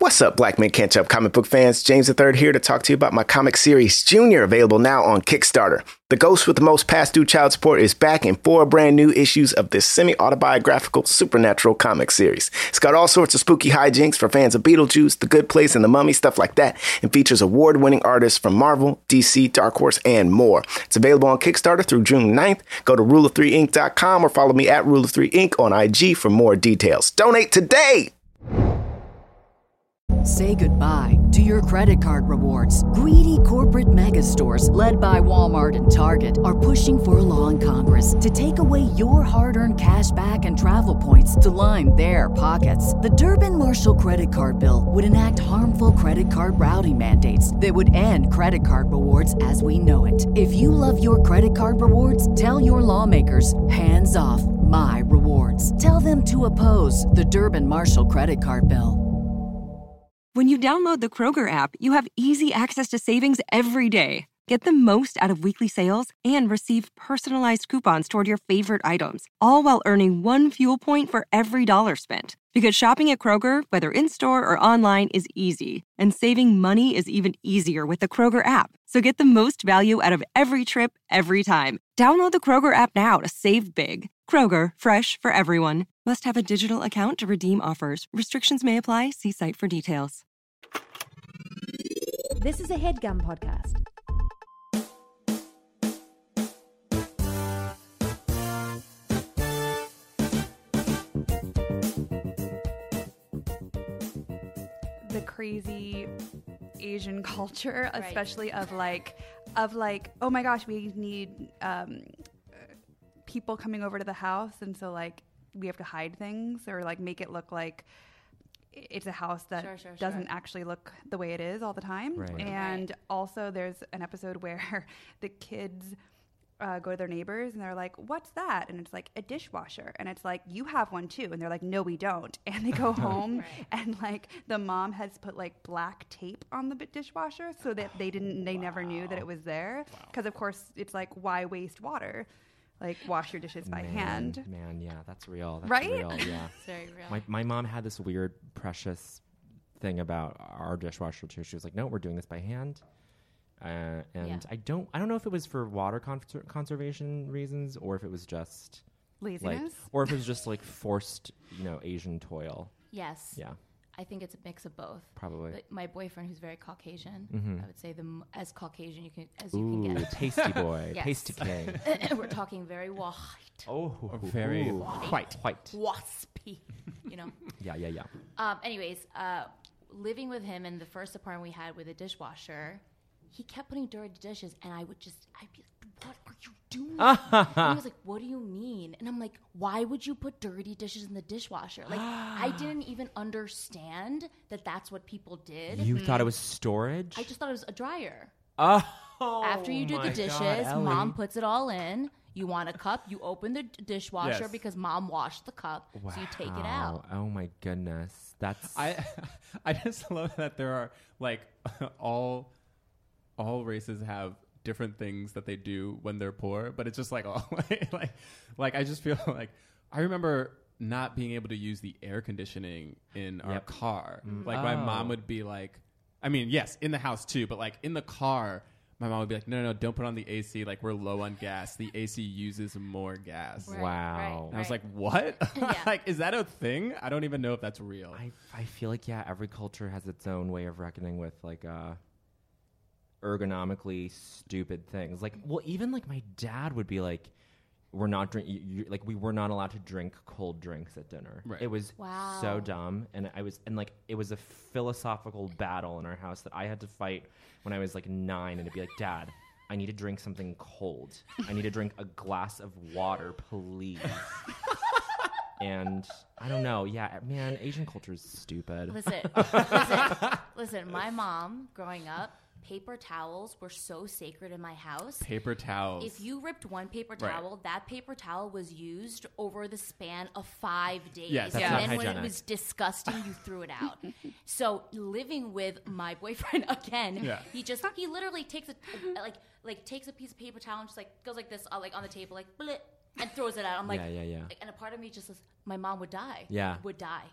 What's up, Black Men Can't Jump comic book fans? James III here to talk to you about my comic series, Junior, available now on Kickstarter. The ghost with the most past due child support is back in 4 brand new issues of this semi-autobiographical supernatural comic series. It's got all sorts of spooky hijinks for fans of Beetlejuice, The Good Place, and The Mummy, stuff like that, and features award-winning artists from Marvel, DC, Dark Horse, and more. It's available on Kickstarter through June 9th. Go to rule3inc.com or follow me at rule3inc on IG for more details. Donate today! Say goodbye to your credit card rewards. Greedy corporate mega stores, led by Walmart and Target, are pushing for a law in Congress to take away your hard-earned cash back and travel points to line their pockets. The Durbin-Marshall credit card bill would enact harmful credit card routing mandates that would end credit card rewards as we know it. If you love your credit card rewards, tell your lawmakers, hands off my rewards. Tell them to oppose the Durbin-Marshall credit card bill. When you download the Kroger app, you have easy access to savings every day. Get the most out of weekly sales and receive personalized coupons toward your favorite items, all while earning 1 fuel point for every $1 spent. Because shopping at Kroger, whether in-store or online, is easy, and saving money is even easier with the Kroger app. So get the most value out of every trip, every time. Download the Kroger app now to save big. Kroger, fresh for everyone. Must have a digital account to redeem offers. Restrictions may apply. See site for details. This is a HeadGum podcast. The crazy Asian culture, especially of like, oh my gosh, we need people coming over to the house, and so like we have to hide things or like make it look like it's a house that doesn't actually look the way it is all the time. Right. And also there's an episode where the kids go to their neighbors and they're like, what's that? And it's like, a dishwasher. And it's like, you have one too. And they're like, no, we don't. And they go home and like the mom has put like black tape on the dishwasher so that they never knew that it was there. Because of course it's like, why waste water? Like, wash your dishes by hand. Man, yeah, that's real. That's right? Real, yeah. It's very real. My mom had this weird, precious thing about our dishwasher too. She was like, no, we're doing this by hand. I don't know if it was for water conservation reasons or if it was just laziness, or if it was just like forced, Asian toil. Yes. Yeah. I think it's a mix of both. Probably. But my boyfriend, who's very Caucasian, I would say as Caucasian you can get. Tasty boy, yes. Pasty king. We're talking very white. Oh, very white. Waspy, Yeah. Anyways, living with him in the first apartment we had with a dishwasher, he kept putting dirty dishes, and I'd be like, what are you doing? And he was like, what do you mean? And I'm like, why would you put dirty dishes in the dishwasher? Like, I didn't even understand that that's what people did. You thought it was storage? I just thought it was a dryer. Oh, after you do the dishes, mom puts it all in. You want a cup, you open the dishwasher because mom washed the cup, so you take it out. Oh my goodness. That's I just love that there are like all races have different things that they do when they're poor, but it's just like all like I just feel like I remember not being able to use the air conditioning in our car. Like my mom would be like, I mean, yes, in the house too, but like in the car, my mom would be like, no, don't put on the AC. Like, we're low on gas. The AC uses more gas. Right, wow. And I was like, what? Yeah. Like, is that a thing? I don't even know if that's real. I feel like, every culture has its own way of reckoning with, like, ergonomically stupid things. Like, well, even, like, my dad would be like, we're not we were not allowed to drink cold drinks at dinner. Right. It was so dumb, and it was a philosophical battle in our house that I had to fight when I was like 9, and it'd be like, Dad, I need to drink something cold. I need to drink a glass of water, please. And I don't know. Yeah, man, Asian culture is stupid. Listen. My mom, growing up, paper towels were so sacred in my house. Paper towels. If you ripped one paper towel, that paper towel was used over the span of 5 days. Yes, and that's not then hygienic. when it was disgusting, you threw it out. So living with my boyfriend again, he literally takes takes a piece of paper towel and just like goes like this, like on the table, like bleh, and throws it out. I'm like, yeah. And a part of me just says, my mom would die. Yeah. Would die.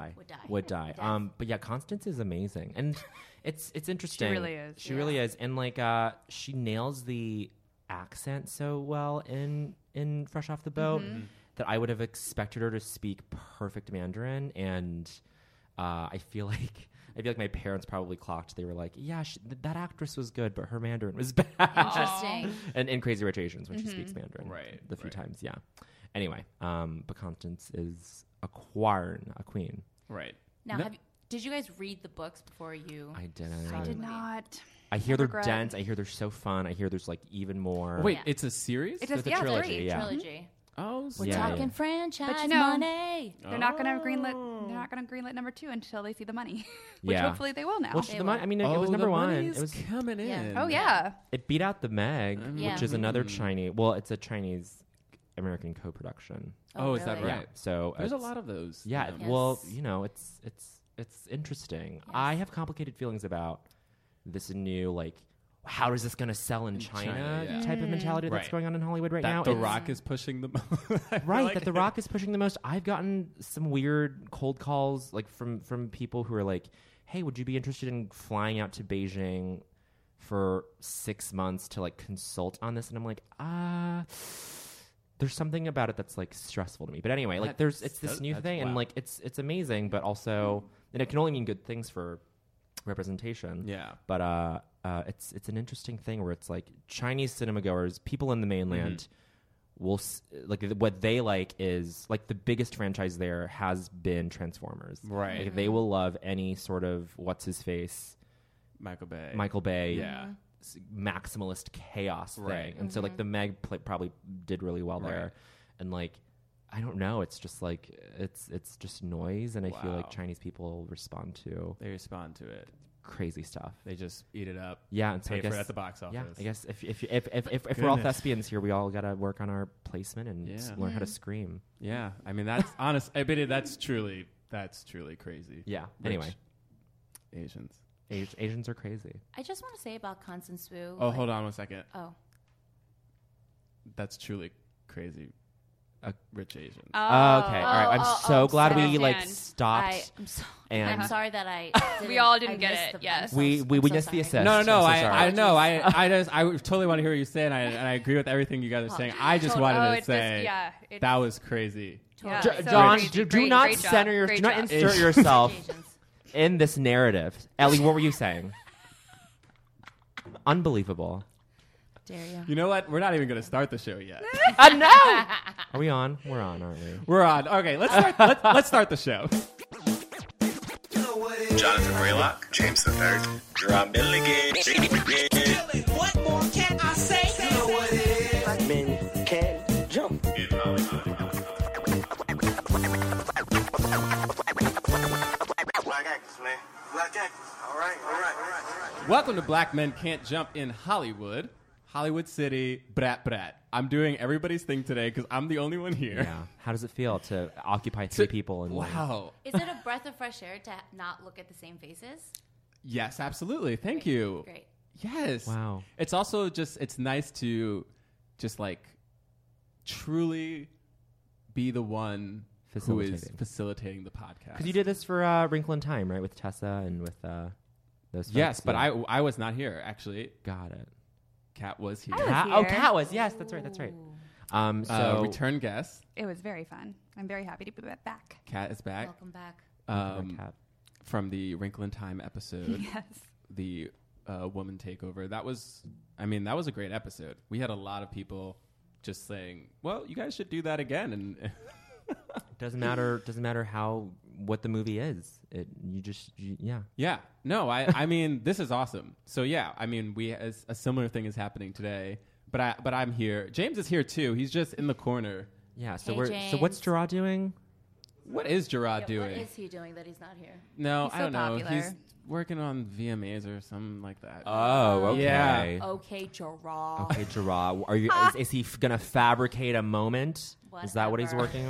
But yeah, Constance is amazing. And it's interesting. She really is. She really is. And like she nails the accent so well in Fresh Off the Boat that I would have expected her to speak perfect Mandarin. And I feel like my parents probably clocked. They were like, yeah, that actress was good, but her Mandarin was bad. Interesting. And in Crazy Rich Asians when she speaks Mandarin. The few times, yeah. Anyway, but Constance is a queen. Right. Now, did you guys read the books before you? I didn't. I did not. I hear they're dense. I hear they're so fun. I hear there's like even more. Wait, it's a series? It's a trilogy. Yeah. Trilogy. Oh, We're talking franchise But you know, money. They're not going to greenlit. They're not going to greenlit number 2 until they see the money, which hopefully they will now. Which it was number 1. It was coming in. Oh yeah. It beat out The Meg, Yeah. which is another Chinese. Well, it's a Chinese American co-production. Oh, is that really? right? Yeah. So There's a lot of those. Yeah. Yes. Well, it's interesting. Yes. I have complicated feelings about this new how is this going to sell in China type of mentality that's going on in Hollywood right now. The Rock is pushing the right, that The Rock is pushing the most. I've gotten some weird cold calls from people who are like, hey, would you be interested in flying out to Beijing for 6 months to consult on this? And I'm like, there's something about it that's stressful to me. But anyway, it's this new thing, and it's amazing, but also, and it can only mean good things for representation. Yeah. But it's an interesting thing where it's Chinese cinema goers, people in the mainland, will what they like is the biggest franchise there has been Transformers. Right. They will love any sort of what's his face, Michael Bay. Yeah. Maximalist chaos thing. And so the Meg probably did really well there. And I don't know, it's just it's just noise, and I feel like Chinese people respond to it. Crazy stuff. They just eat it up. Yeah, and so pay I guess for it at the box office. Yeah, I guess if we're all thespians here, we all gotta work on our placement and learn how to scream. Yeah, I mean that's honest. I bet that's truly crazy. Yeah. Rich Anyway, Asians are crazy. I just want to say about Constance Wu. Oh, hold on 1 second. Oh, that's truly crazy. Rich Asians. Okay, all right. I'm so glad we stopped. I'm sorry that I. We all didn't get it. Yes, we missed the assist. No. I know. I totally want to hear what you say, and I agree with everything you guys are saying. I just wanted to say that was crazy. Yeah, John, do not insert yourself in this narrative. Ellie, what were you saying? Unbelievable. Dare you? You know what? We're not even going to start the show yet. No. Are we on? We're on, aren't we? We're on. Okay, let's start the show. Jonathan Raylock, James III, Gerard Milligan. What more can I say? You know what it is. Black men can't jump. Black actors, man. Black actors. All right. Welcome to Black Men Can't Jump in Hollywood. Hollywood City, brat. I'm doing everybody's thing today because I'm the only one here. Yeah. How does it feel to occupy 3 people? Wow. Is it a breath of fresh air to not look at the same faces? Yes, absolutely. Thank you. Great. Yes. Wow. It's also it's nice to just truly be the one who is facilitating the podcast. Because you did this for Wrinkle in Time, right? With Tessa and with those folks. Yes, but I was not here, actually. Got it. Kat was here. Kat was. Yes, that's right. So return guest. It was very fun. I'm very happy to be back. Kat is back. Welcome back. Kat. From the Wrinkle in Time episode. Yes. The woman takeover. That was a great episode. We had a lot of people just saying, well, you guys should do that again. And doesn't matter what the movie is. Yeah. No, I mean, this is awesome. So yeah, I mean, a similar thing is happening today, but I'm here. James is here too. He's just in the corner. Yeah. So Hey, so what's Gerard doing? What is Gerard doing? What is he doing that he's not here? No, He's I so don't know. popular. He's working on VMAs or something like that. Oh, okay. Yeah. Okay, Gerard. Okay, Gerard. Are you? Is he gonna fabricate a moment? Is that what he's working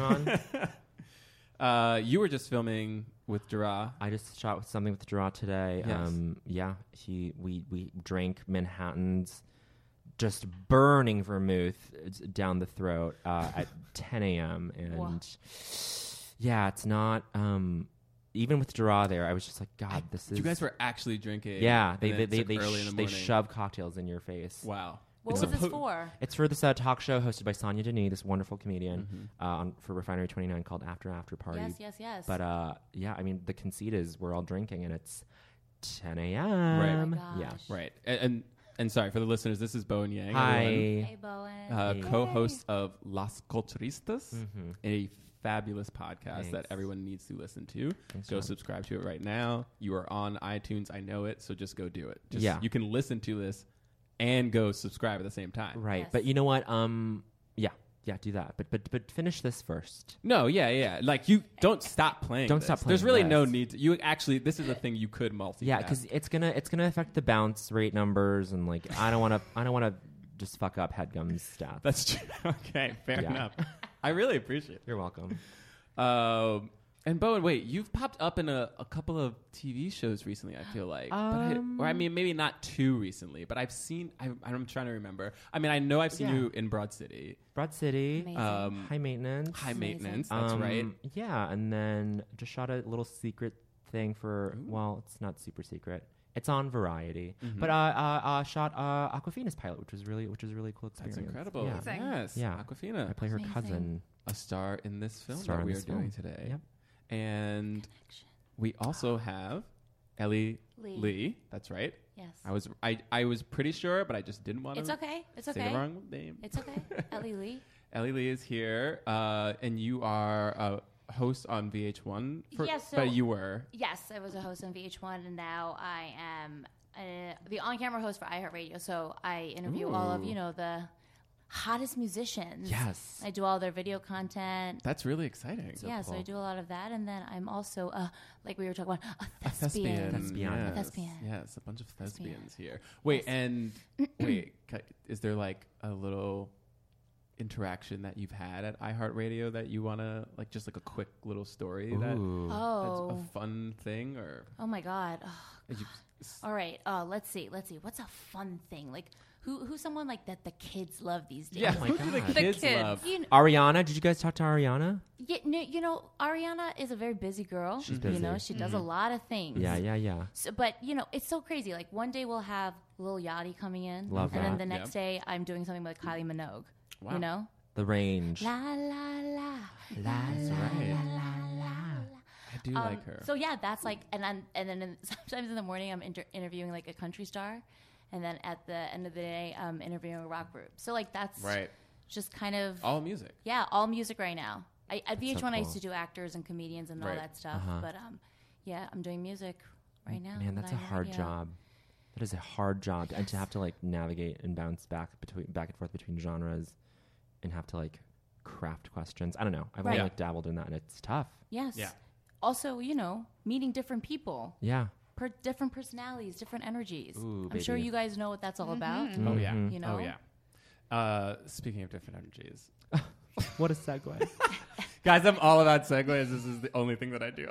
on? You were just filming with Gerard. I just shot something with Gerard today. Yes. We drank Manhattans just burning vermouth down the throat at 10 a.m. And yeah, it's not. Even with Dara there, I was just like, God, this is. You guys were actually drinking. Yeah, they shove cocktails in your face. Wow. What was this for? It's for this talk show hosted by Sonia Denis, this wonderful comedian, for Refinery 29 called After Party. Yes. But yeah, I mean, the conceit is we're all drinking and it's 10 a.m. Right. Oh my gosh. Yeah. Right. And sorry for the listeners, this is Bowen Yang. Hi. Hey, Bowen. Co-host of Las Culturistas, a fabulous podcast that everyone needs to listen to. Go subscribe to it right now. You are on iTunes. I know it, so just go do it. You can listen to this and go subscribe at the same time. Right. Yes. But you know what? Yeah, do that. But finish this first. No, yeah. Like, you don't stop playing. Don't stop playing. There's really no need to. You actually, this is a thing you could multitask. Yeah, because it's gonna affect the bounce rate numbers, and like I don't wanna just fuck up HeadGum's stats. That's true. Okay, fair enough. I really appreciate it. You're welcome. And Bowen, wait, you've popped up in a couple of TV shows recently, I feel like. Or I mean, maybe not too recently, but I've seen, I'm trying to remember. I mean, I know I've seen you in Broad City. High Maintenance, that's right. Yeah, and then just shot a little secret thing for, well, it's not super secret. It's on Variety, but shot Awkwafina's pilot, which was really cool experience. That's incredible. Yeah. Yes, yeah. Awkwafina. I play her cousin, a star in this film that we are doing today. Yep. And we also have Ellie Lee. That's right. Yes. I was pretty sure, but I just didn't want to. It's okay. Say the wrong name. It's okay. Ellie Lee. Ellie Lee is here, and you are a host on VH1. But you were. Yes, I was a host on VH1, and now I am the on-camera host for iHeartRadio. So I interview all of the hottest musicians. Yes. I do all their video content. That's really exciting. So so I do a lot of that. And then I'm also, like we were talking about, a thespian. Yes. A thespian. Yes, a bunch of thespians here. Wait, is there like a little interaction that you've had at iHeartRadio that you want to, like, just like a quick little story that's a fun thing? Or oh my God. All right. Let's see. What's a fun thing? Like, who's someone like that the kids love these days? Yeah, oh my who God. do the kids love? Ariana, did you guys talk to Ariana? Yeah, Ariana is a very busy girl. She's busy. She does a lot of things. Yeah. So, but it's so crazy. Like, one day we'll have Lil Yachty coming in, Love and that. then the next day I'm doing something with Kylie Minogue. Wow. The range. La la la. That's right. I do like her. So yeah, that's like, and then sometimes in the morning I'm interviewing like a country star, and then at the end of the day I'm interviewing a rock group. So like that's just kind of all music. Yeah, all music right now. At VH1 cool. I used to do actors and comedians and all that stuff, but yeah, I'm doing music right now. Man, that's a hard job. That is a hard job, and to have to like navigate and bounce back and forth between genres, and have to like craft questions. I don't know. I've only like dabbled in that, and it's tough. Yes. Yeah. Also, meeting different people. Yeah. Different personalities, different energies. Ooh, I'm sure you guys know what that's all about. Oh yeah. Oh yeah. Speaking of different energies, What a segue. guys! I'm all about segues. This is the only thing that I do.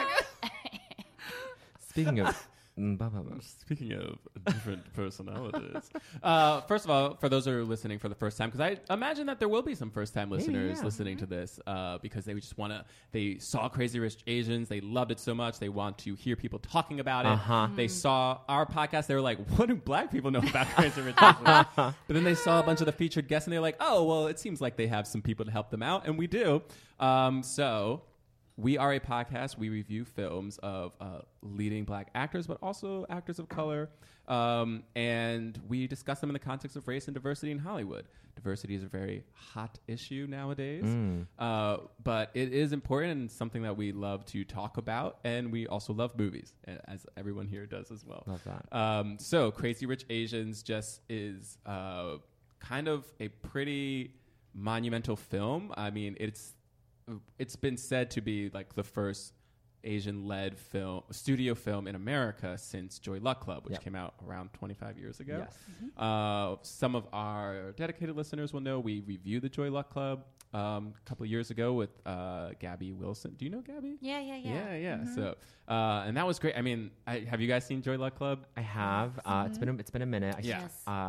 Speaking of Speaking of different personalities. First of all, for those who are listening for the first time, because I imagine that there will be some first-time listeners listening to this because they just they saw Crazy Rich Asians. They loved it so much. They want to hear people talking about it. They saw our podcast. They were like, what do black people know about Crazy Rich Asians? But then they saw a bunch of the featured guests, and they're like, oh, well, it seems like they have some people to help them out. And we do. So we are a podcast. We review films of leading black actors, but also actors of color. And we discuss them in the context of race and diversity in Hollywood. Diversity is a very hot issue nowadays. But it is important and something that we love to talk about. And we also love movies, as everyone here does as well. Love that. So Crazy Rich Asians just is kind of a pretty monumental film. I mean, it's been said to be like the first Asian-led studio film in America since Joy Luck Club, which came out around 25 years ago. Yes. Some of our dedicated listeners will know we reviewed the Joy Luck Club a couple of years ago with Gabby Wilson. Do you know Gabby? Yeah. Mm-hmm. So, and that was great. I mean, have you guys seen Joy Luck Club? I have. It's been a minute. Yes.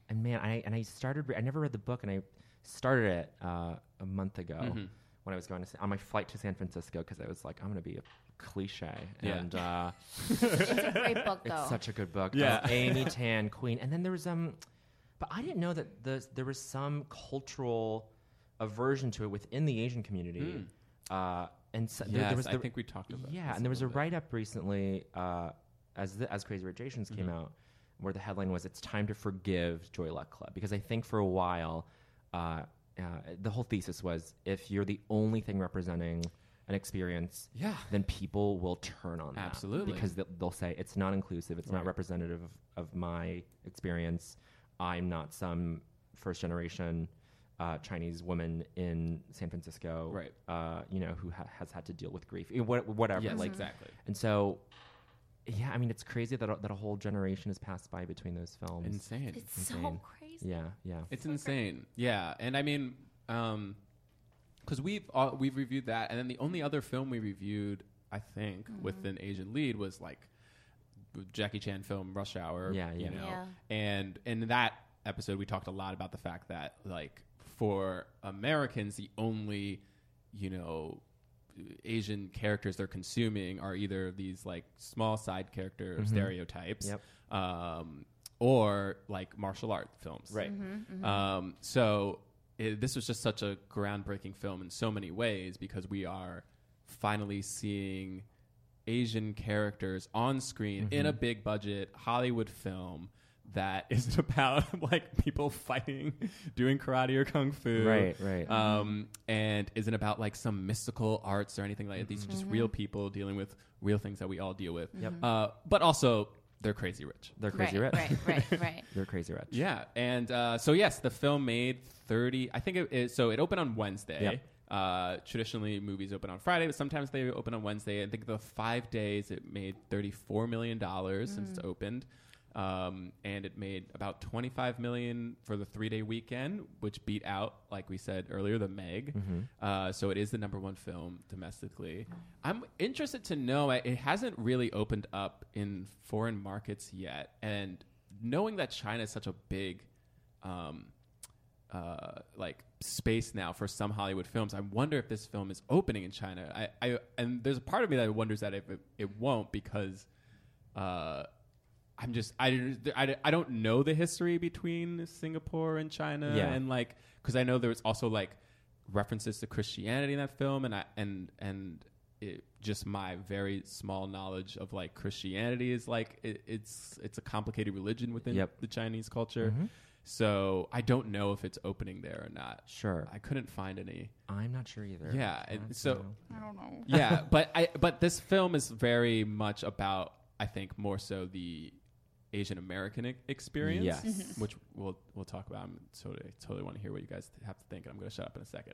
and man, I started. I never read the book, and I started it a month ago when I was going on my flight to San Francisco because I was like, I'm going to be a cliche. Yeah. And It's a great book, though. it's such a good book. Yeah. Amy Tan, Queen, and then there was but I didn't know that there was some cultural aversion to it within the Asian community. And so there was I think we talked about. Yeah, and there was a write-up recently as Crazy Rich Asians came out, where the headline was "It's time to forgive Joy Luck Club," because I think for a while the whole thesis was if you're the only thing representing an experience, then people will turn on that. Absolutely. Because they'll say it's not inclusive, it's not representative of my experience. I'm not some first generation Chinese woman in San Francisco, right? Who has had to deal with grief, whatever. Yes, like exactly. And so, yeah, I mean, it's crazy that a whole generation has passed by between those films. Insane. It's so crazy. Yeah. It's insane. Yeah, and I mean, because we've reviewed that, and then the only other film we reviewed, I think, with an Asian lead was like Jackie Chan film Rush Hour. Yeah. And in that episode, we talked a lot about the fact that like for Americans, the only Asian characters they're consuming are either these like small side character stereotypes, or like martial art films, right? So this was just such a groundbreaking film in so many ways because we are finally seeing Asian characters on screen in a big budget Hollywood film that isn't about like people fighting, doing karate or kung fu, right. And isn't about like some mystical arts or anything like that. These are just real people dealing with real things that we all deal with. But also they're crazy rich. They're crazy rich. Right. They're crazy rich. Yeah, and so yes, the film made 30. I think it opened on Wednesday. Traditionally, movies open on Friday, but sometimes they open on Wednesday. I think the 5 days it made $34 million since it's opened. And it made about $25 million for the 3-day weekend, which beat out, like we said earlier, The Meg. So it is the #1 film domestically. I'm interested to know, it hasn't really opened up in foreign markets yet. And knowing that China is such a big like space now for some Hollywood films, I wonder if this film is opening in China. And there's a part of me that wonders that if it won't, because I don't know the history between Singapore and China, and like because I know there's also like references to Christianity in that film, and just my very small knowledge of like Christianity is like it's a complicated religion within the Chinese culture. So I don't know if it's opening there or not. Sure, I couldn't find any. I'm not sure either. Yeah, so I don't know. Yeah, but this film is very much about, I think, more so the Asian American experience, which we'll talk about. I totally want to hear what you guys have to think, and I'm going to shut up in a second.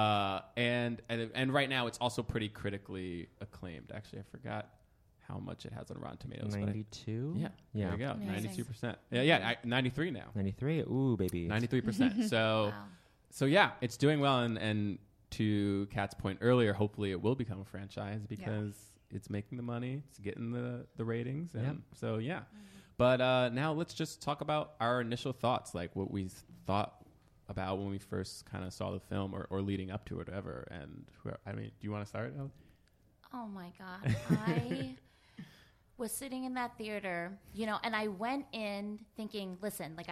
And right now, it's also pretty critically acclaimed. Actually, I forgot how much it has on Rotten Tomatoes. 92. Yeah. There you go. Amazing. 92%. Yeah. 93 now. 93. Ooh, baby. 93%. So, so yeah, it's doing well. And to Kat's point earlier, hopefully it will become a franchise because it's making the money, it's getting the ratings, and so yeah. But now let's just talk about our initial thoughts, like what we thought about when we first kind of saw the film or leading up to it, whatever. And I mean, do you want to start, Ellie? Oh my God. I was sitting in that theater, and I went in thinking, listen, like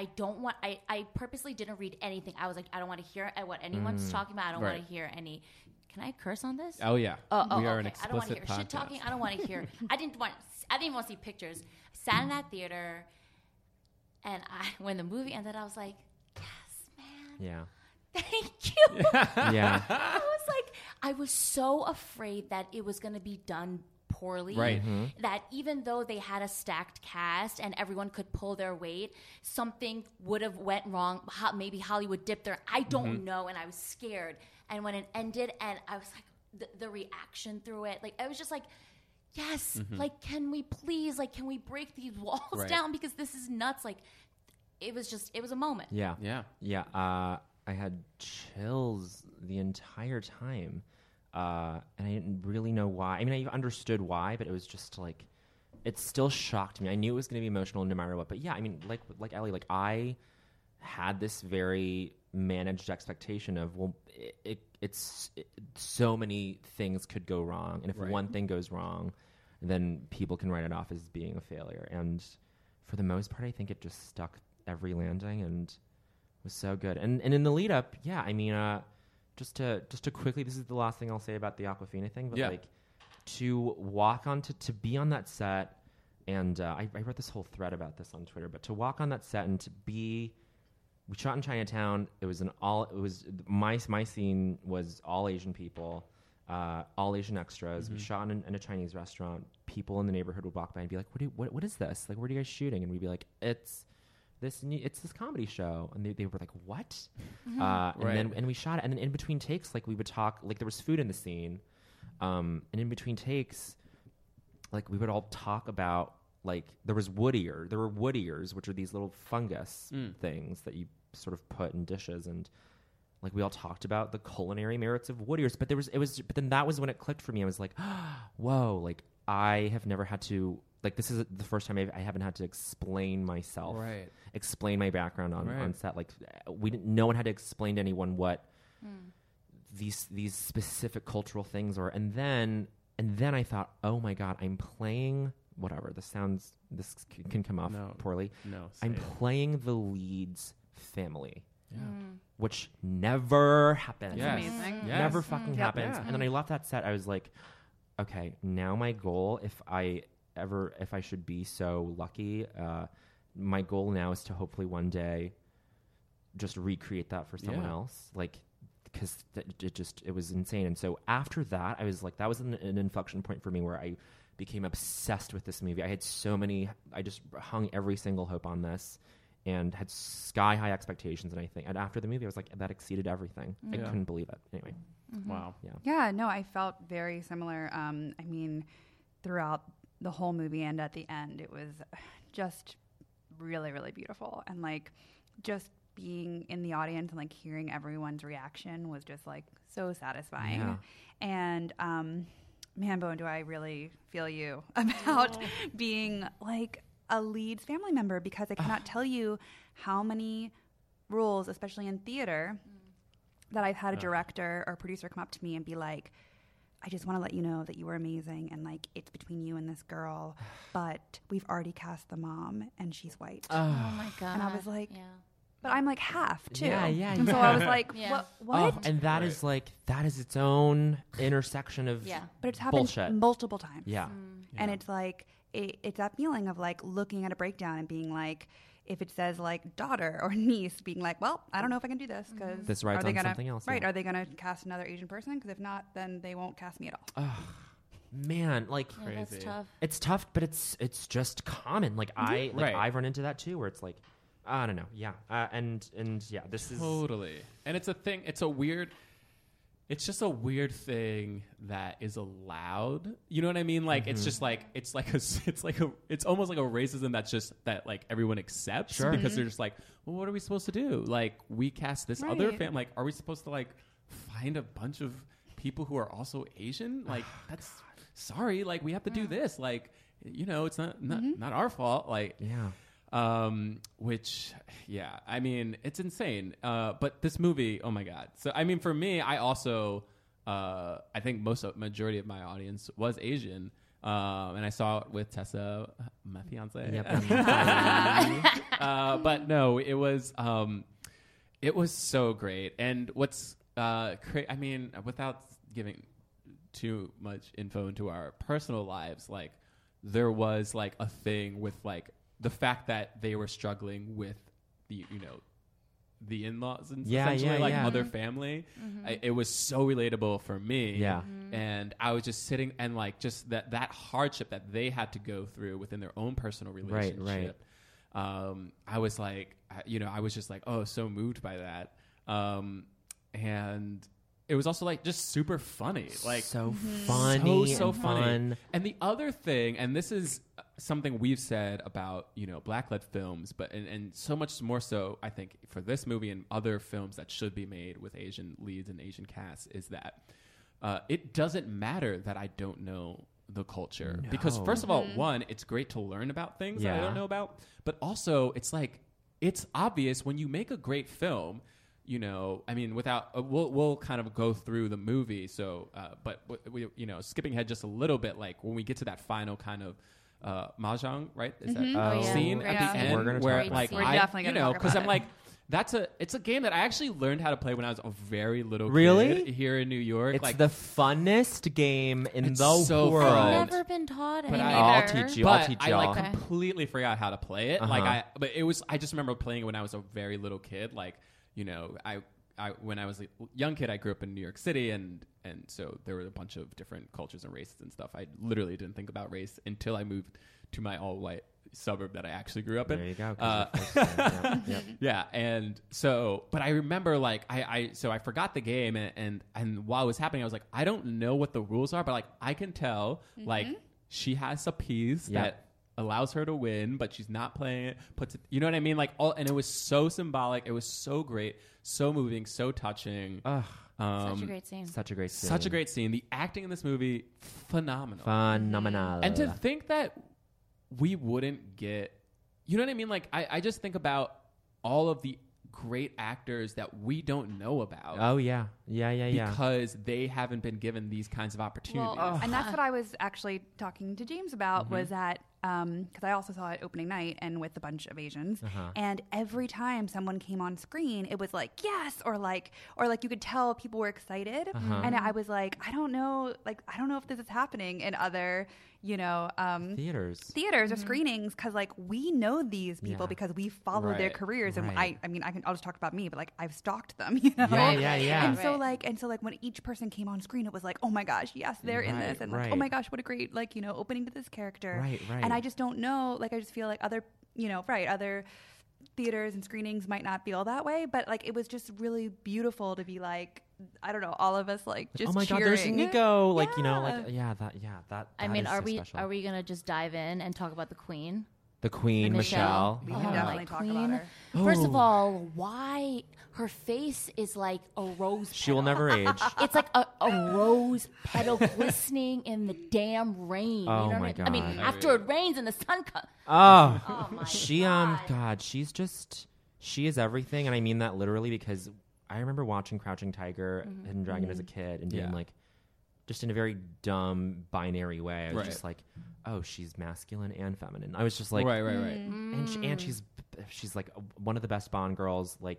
I purposely didn't read anything. I was like, I don't want to hear what anyone's talking about. I don't want to hear any. Can I curse on this? Oh yeah. We are an explicit I don't want to hear podcast. shit talking. I don't want to hear. I didn't even want to see pictures. I sat in that theater, and when the movie ended, I was like, yes, man. Yeah. Thank you. Yeah. I was so afraid that it was going to be done poorly. Right. That even though they had a stacked cast and everyone could pull their weight, something would have went wrong. Maybe Hollywood dipped their, I don't know. And I was scared. And when it ended, and I was like, the reaction through it, like, I was just like, yes, like, can we please, like, can we break these walls down? Because this is nuts. Like, it was a moment. Yeah. Yeah. I had chills the entire time. And I didn't really know why. I mean, I understood why, but it was just like, it still shocked me. I knew it was going to be emotional no matter what. But yeah, I mean, like Ellie, like I had this very managed expectation of, well, it's so many things could go wrong, and if one thing goes wrong, then people can write it off as being a failure. And for the most part, I think it just stuck every landing and was so good. And in the lead up, yeah, I mean, just to quickly, this is the last thing I'll say about the Awkwafina thing, but like to walk on to be on that set, and I wrote this whole thread about this on Twitter, but to walk on that set and to be, we shot in Chinatown. My scene was all Asian people, all Asian extras. We shot in a Chinese restaurant. People in the neighborhood would walk by and be like, what is this? Like, where are you guys shooting? And we'd be like, it's this comedy show. And they were like, what? And we shot it. And then in between takes, like we would talk, like there was food in the scene. And in between takes, like we would all talk about, like there were woodiers, which are these little fungus things that you sort of put in dishes, and like we all talked about the culinary merits of woodiers. But but then that was when it clicked for me. I was like, whoa, like I have never had to, like this is the first time I haven't had to explain myself, explain my background on set. Like no one had to explain to anyone what these specific cultural things are. And then I thought, oh my God, I'm playing whatever. This can come off poorly. No, I'm playing the lead's family, which never happens. That's amazing. Yes. Never fucking happens. And then I left that set. I was like, okay, now my goal, if I should be so lucky, my goal now is to hopefully one day just recreate that for someone else. Like, because it was insane. And so after that, I was like, that was an inflection point for me where I became obsessed with this movie. I just hung every single hope on this and had sky high expectations. And after the movie, I was like, that exceeded everything. I couldn't believe it. Anyway. Wow. Yeah, no, I felt very similar. I mean, throughout the whole movie and at the end, it was just really, really beautiful. And like, just being in the audience and like hearing everyone's reaction was just like so satisfying. Yeah. And, man, Bowen, do I really feel you about being like a lead's family member, because I cannot tell you how many roles, especially in theater, that I've had a director or producer come up to me and be like, I just want to let you know that you were amazing, and like it's between you and this girl, but we've already cast the mom and she's white. Oh my God. And I was like, but I'm like half too. Yeah. And so I was like, what? Oh, and that is like, that is its own intersection of but it's happened bullshit. Multiple times. Yeah. And it's like, it's that feeling of like looking at a breakdown and being like, if it says like daughter or niece, being like, well, I don't know if I can do this because this rides on something else. Right. Are they going to cast another Asian person? Because if not, then they won't cast me at all. Oh, man, like crazy. That's tough. It's tough, but it's just common. Like I've run into that too, where it's like, I don't know. Yeah. And yeah, this is totally. And it's a thing. It's just a weird thing that is allowed. You know what I mean? Like it's just like it's almost like a racism that like everyone accepts because they're just like, well, what are we supposed to do? Like we cast this other family. Like, are we supposed to like find a bunch of people who are also Asian? Like that's sorry. Like we have to do this. Like it's not our fault. Like which, I mean, it's insane. But this movie, oh my God. So, I mean, for me, I also, I think majority of my audience was Asian. And I saw it with Tessa, my fiance. But no, it was so great. And what's, I mean, without giving too much info into our personal lives, like there was like a thing with like, the fact that they were struggling with the in-laws and essentially other family, it was so relatable for me. Yeah. And I was just sitting and like just that hardship that they had to go through within their own personal relationship. Right. I was like, I was just like, oh, so moved by that. And it was also like just super funny, like so funny, so funny. And the other thing, and this is something we've said about black-led films, but and so much more so, I think, for this movie and other films that should be made with Asian leads and Asian casts, is that it doesn't matter that I don't know the culture, because first of all, one, it's great to learn about things that I don't know about, but also it's like it's obvious when you make a great film, you know, I mean, without we'll kind of go through the movie. So, but we, you know, skipping ahead just a little bit, like when we get to that final kind of mahjong, right? Is that scene at the end where like we're definitely you know, because I'm like, it's a game that I actually learned how to play when I was a very little kid here in New York. It's like the funnest game in the so world. I've never been taught it. I'll teach you. But I'll teach I y'all. like completely forgot how to play it. But it was. I just remember playing it when I was a very little kid. Like, you know, I when I was a young kid, I grew up in New York City, and so there were a bunch of different cultures and races and stuff. I literally didn't think about race until I moved to my all-white suburb that I actually grew up in. There you go. Yeah, and so, but I remember like I forgot the game, and while it was happening, I was like, I don't know what the rules are, but like I can tell like she has a piece that allows her to win, but she's not playing it. Puts it, you know what I mean? Like and it was so symbolic. It was so great, so moving, so touching. Such a great scene. Such a great scene. Such a great scene. The acting in this movie, phenomenal. Phenomenal. And to think that we wouldn't get, you know what I mean? Like I just think about all of the great actors that we don't know about. Oh yeah. Because they haven't been given these kinds of opportunities. Well, and that's what I was actually talking to James about was that because I also saw it opening night and with a bunch of Asians, and every time someone came on screen, it was like yes, or like you could tell people were excited, and I was like, I don't know if this is happening in other, you know, theaters or screenings, because like we know these people because we follow their careers, and I'll just talk about me, but like I've stalked them, you know. And so like when each person came on screen, it was like, oh my gosh, yes, they're in this, and like, oh my gosh, what a great, like, you know, opening to this character. And I just don't know, like I just feel like other theaters and screenings might not feel that way, but like it was just really beautiful to be like, I don't know, all of us like just oh my cheering. God, there's Nico, like you know, like that. I mean, are we gonna just dive in and talk about the Queen? The Queen, Michelle. We can definitely talk about her. First of all, why her face is like a rose petal. She will never age. It's like a rose petal glistening in the damn rain. Oh you know my what God. I mean, after it rains and the sun comes. Oh my she God. she is everything, and I mean that literally, because I remember watching Crouching Tiger, Hidden Dragon as a kid, and being like, just in a very dumb binary way, I was just like, oh, she's masculine and feminine. I was just like, right. And she's like one of the best Bond girls. Like,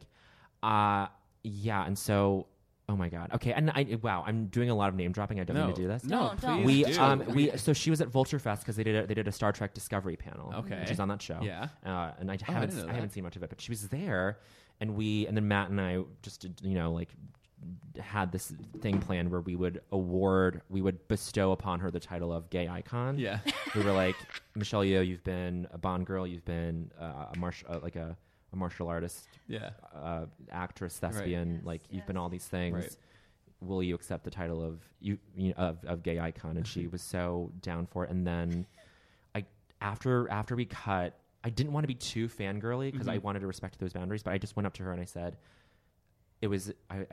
and so, oh my God. Okay, and I'm doing a lot of name dropping. I don't mean to do this. No, don't. please. So she was at Vulture Fest because they did a Star Trek Discovery panel. Okay, and she's on that show. Yeah, and I haven't seen much of it, but she was there, and then Matt and I just did, you know, like, had this thing planned where we would bestow upon her the title of gay icon. Yeah. We were like, Michelle Yeoh, you've been a Bond girl, you've been a martial artist, actress, thespian, you've been all these things. Right. Will you accept the title of gay icon? And she was so down for it. And then after we cut, I didn't want to be too fangirly because I wanted to respect those boundaries, but I just went up to her and I said, it was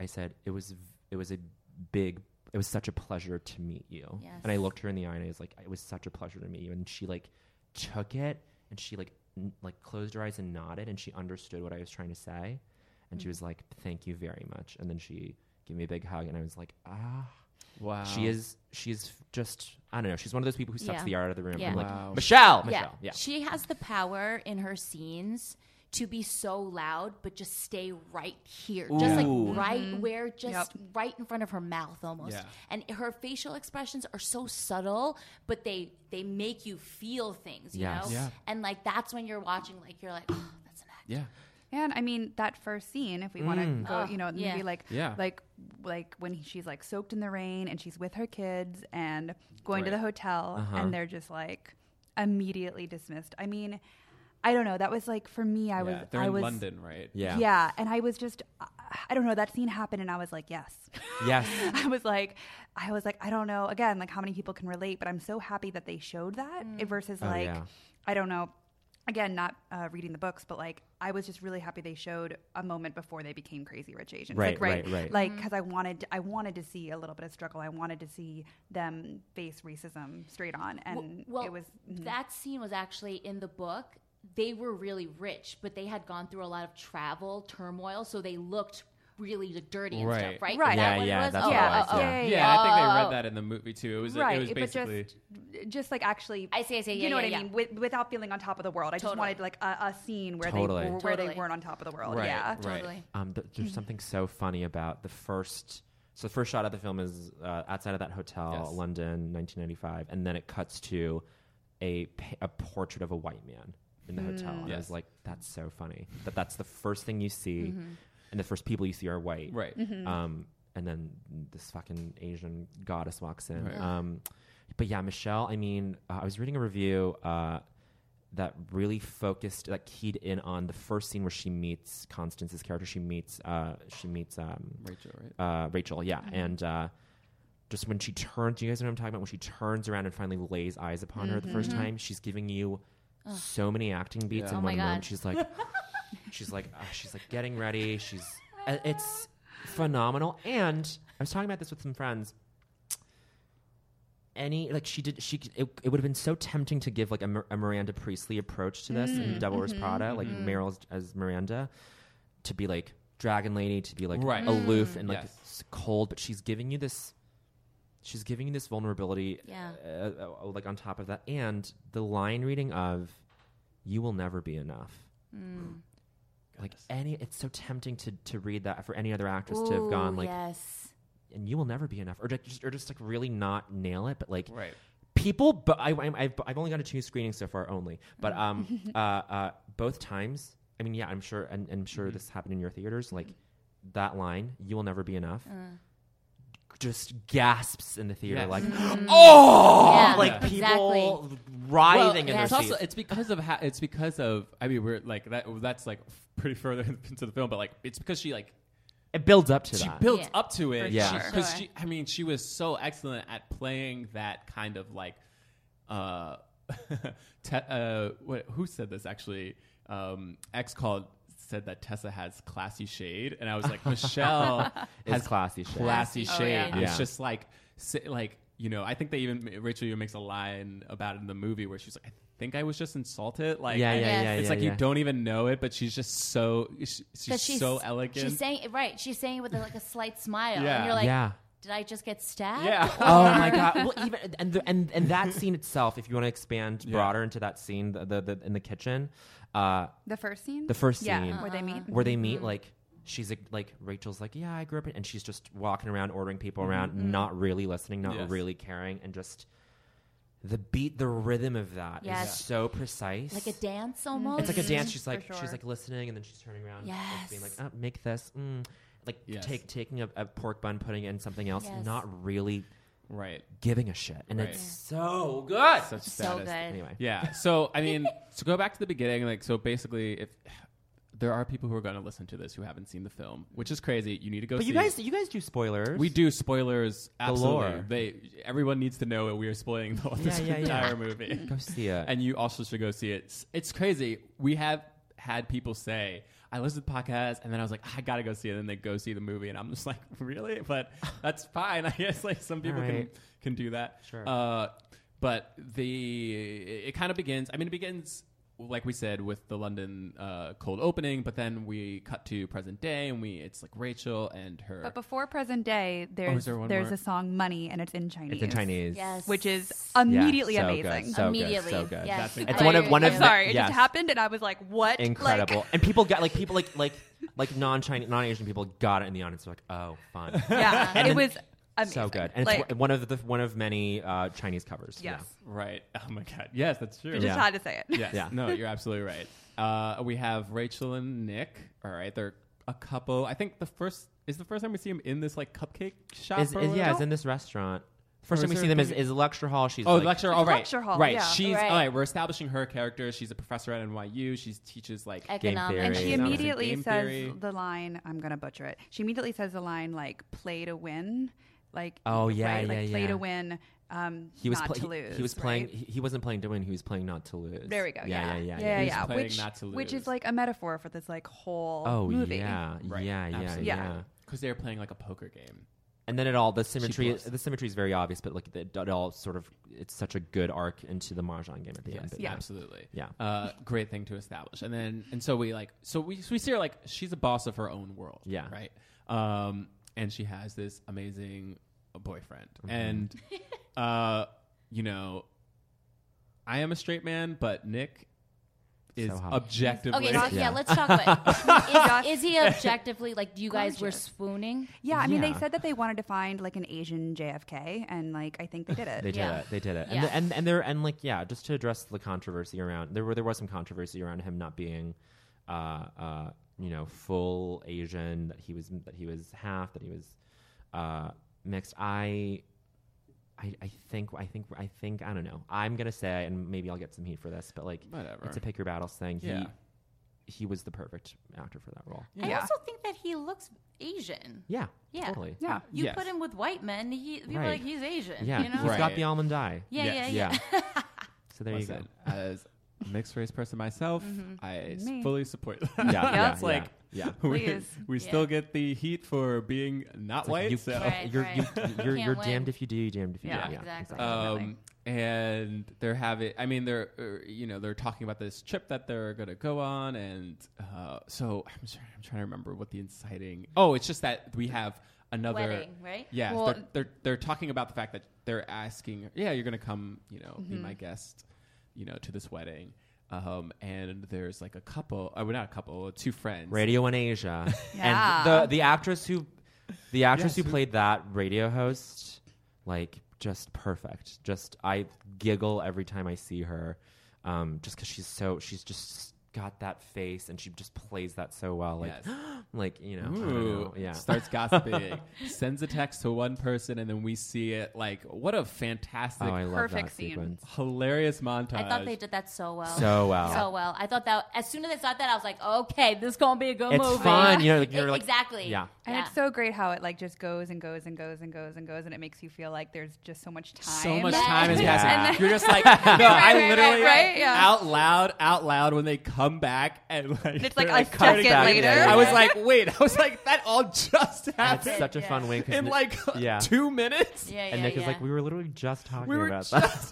such a pleasure to meet you. Yes. And I looked her in the eye and I was like, it was such a pleasure to meet you. And she like took it and she like closed her eyes and nodded, and she understood what I was trying to say. And she was like, thank you very much. And then she gave me a big hug, and I was like, wow. She is just, I don't know. She's one of those people who sucks the art out of the room. Yeah. I'm like, Michelle. Yeah. She has the power in her scenes to be so loud, but just stay right here. Ooh. Just like right where, right in front of her mouth almost. Yeah. And her facial expressions are so subtle, but they make you feel things, you know? Yeah. And like, that's when you're watching, like, you're like, oh, that's an act. Yeah. And I mean, that first scene, if we want to go, you know, maybe like when she's like soaked in the rain and she's with her kids and going to the hotel and they're just like immediately dismissed. I mean, I don't know. That was like, for me, I was in London, right? Yeah. Yeah. And I was just, I don't know. That scene happened and I was like, yes. Yes. I was like, I don't know, again, like how many people can relate, but I'm so happy that they showed that versus I don't know. Again, not reading the books, but like I was just really happy they showed a moment before they became Crazy Rich Asians. Right. Like, because I wanted to see a little bit of struggle. I wanted to see them face racism straight on, and it was that scene was actually in the book. they were really rich, but they had gone through a lot of travel turmoil, so they looked really dirty and stuff, right? Right. Yeah, that's Yeah, I think they read that in the movie too. It was basically just like actually. I see. You know what I mean? Without feeling on top of the world, I just wanted like a scene where they weren't on top of the world. Right. Yeah, totally. There's something so funny about the first. So the first shot of the film is outside of that hotel, London, 1995, and then it cuts to a portrait of a white man in the hotel. And I was like, that's so funny. That's the first thing you see, and the first people you see are white. Right. And then this fucking Asian goddess walks in. Right. But yeah, Michelle, I mean, I was reading a review that really focused, like keyed in on the first scene where she meets Constance's character. She meets Rachel, right? Rachel, yeah. And just when she turns, do you guys know what I'm talking about? When she turns around and finally lays eyes upon her the first time, she's giving you so many acting beats in one moment. She's like, she's like getting ready. It's phenomenal. And I was talking about this with some friends. It would have been so tempting to give like a Miranda Priestley approach to this in Devil Wears Prada, like Meryl as Miranda, to be like Dragon Lady, to be like aloof and like cold, but she's giving you this vulnerability, like on top of that, and the line reading of "You will never be enough." Like it's so tempting to read that for any other actress to have gone like, and you will never be enough, or just like really not nail it, but like people. But I've only gone to 2 screenings so far only, but both times. I mean, yeah, I'm sure, and I'm sure this happened in your theaters. Like that line, "You will never be enough." Just gasps in the theater, like people writhing in their seats. It's because of. I mean, we're like that. That's like pretty further into the film, but like it's because she like. It builds up to that. She builds up to it. Yeah. Because she was so excellent at playing that kind of like, who said this actually? X said that Tessa has classy shade, and I was like, Michelle has classy shade. It's just like, you know, I think they Rachel even makes a line about it in the movie where she's like, I think I was just insulted. Like, it's like you don't even know it, but she's just so she's so elegant. She's saying it with like a slight smile, and you're like, did I just get stabbed? Yeah. Oh my god. Well, even and that scene itself, if you want to expand broader into that scene, the in the kitchen, the first scene, where they meet, like. She's like Rachel's like, yeah, I grew up, and she's just walking around, ordering people around, not really listening, not really caring, and just the beat, the rhythm of that is so precise, like a dance almost. It's like a dance. She's like she's like listening, and then she's turning around, and being like, oh, make this, like taking a pork bun, putting it in something else, not really giving a shit, and it's so good, so good. Anyway, So I mean, to go back to the beginning, like so basically, if there are people who are going to listen to this who haven't seen the film, which is crazy. You need to go see it. You guys do spoilers. We do spoilers, absolutely. Galore. Everyone needs to know that we are spoiling this entire movie. Go see it. And you also should go see it. It's crazy. We have had people say, I listened to the podcast, and then I was like, I got to go see it, and then they go see the movie, and I'm just like, really? But that's fine. I guess like some people can do that. Sure. But it kind of begins, it begins... like we said, with the London cold opening, but then we cut to present day, and it's like Rachel and her. But before present day, there's a song "Money," and it's in Chinese. It's in Chinese, which is immediately so amazing. Good, so immediately, good, so good. Yes. It's one of. I'm sorry, it just happened, and I was like, "What?" Incredible, and people got like non-Chinese, non-Asian people got it in the audience. They're like, "Oh, fun!" Yeah, and it was. Amazing. So good, and it's one of many Chinese covers. Yes, right. Oh my god, yes, that's true. I just had to say it. Yes, no, you're absolutely right. We have Rachel and Nick. All right, they're a couple. I think the first time we see them in this like cupcake shop. Is in this restaurant. First time we see them is a lecture hall. She's lecture hall. Right, lecture hall. Right, yeah. she's all right. We're establishing her character. She's a professor at NYU. She teaches like economics, and she immediately says the line. I'm gonna butcher it. She immediately says the line like "play to win." Like play to win, not to lose. He was playing. He wasn't playing to win. He was playing not to lose. There we go. Yeah. He was playing not to lose, which is like a metaphor for this like whole movie. Yeah. Yeah. Because they were playing like a poker game. And then the symmetry is very obvious, but like it all sort of, it's such a good arc into the Mahjong game at the end. Yeah, absolutely. Yeah. Great thing to establish. And so we see her like she's a boss of her own world. Yeah. Right. And she has this amazing boyfriend. And, you know, I am a straight man, but Nick is objectively. Okay, let's talk about is he objectively, like, you guys were swooning? Yeah, I mean, they said that they wanted to find like an Asian JFK, and like I think they did it. They did it. Yeah. And like, just to address the controversy around, there was some controversy around him not being you know, full Asian, that he was half, that he was mixed. I think I don't know. I'm gonna say, and maybe I'll get some heat for this, but like, whatever. It's a pick your battles thing. Yeah. He was the perfect actor for that role. I also think that he looks Asian. Yeah. Yeah. Totally. Yeah. You put him with white men, people are like, he's Asian. Yeah. You know? He's got the almond eye. Yeah. So there you go. As a mixed race person myself, I fully support that. Yeah. It's like, we still get the heat for being not white. You're damned if you do, damned if you don't. Yeah, exactly. And they're they're talking about this trip that they're going to go on, and so I'm trying to remember what the inciting. Oh, it's just that we have another wedding, right? Yeah, well, they're talking about the fact that they're asking, you're going to come, be my guest, to this wedding. And there's like a couple, not a couple, two friends. Radio 1 Asia. And the actress who played that radio host, like, just perfect. Just, I giggle every time I see her, just because she's just got that face, and she just plays that so well. Like, like, I don't know. Yeah. Starts gossiping, sends a text to one person, and then we see it. Like, what a fantastic, I love perfect that scene. Sequence. Hilarious montage. I thought they did that so well. So well. So well. I thought that as soon as I saw that, I was like, okay, this is gonna be a good movie. It's fun. You're like, exactly. Yeah. And it's so great how it like just goes and goes and goes and goes and goes, and it makes you feel like there's just so much time. So much time is Yeah. passing. You're just like, no, I literally Yeah. out loud when they come back and like It's like they're, a second back, later. yeah. I was like, wait, that all just That's happened such a fun wink. in like 2 minutes. Yeah, And Nick is like, we were literally just talking We were about just that.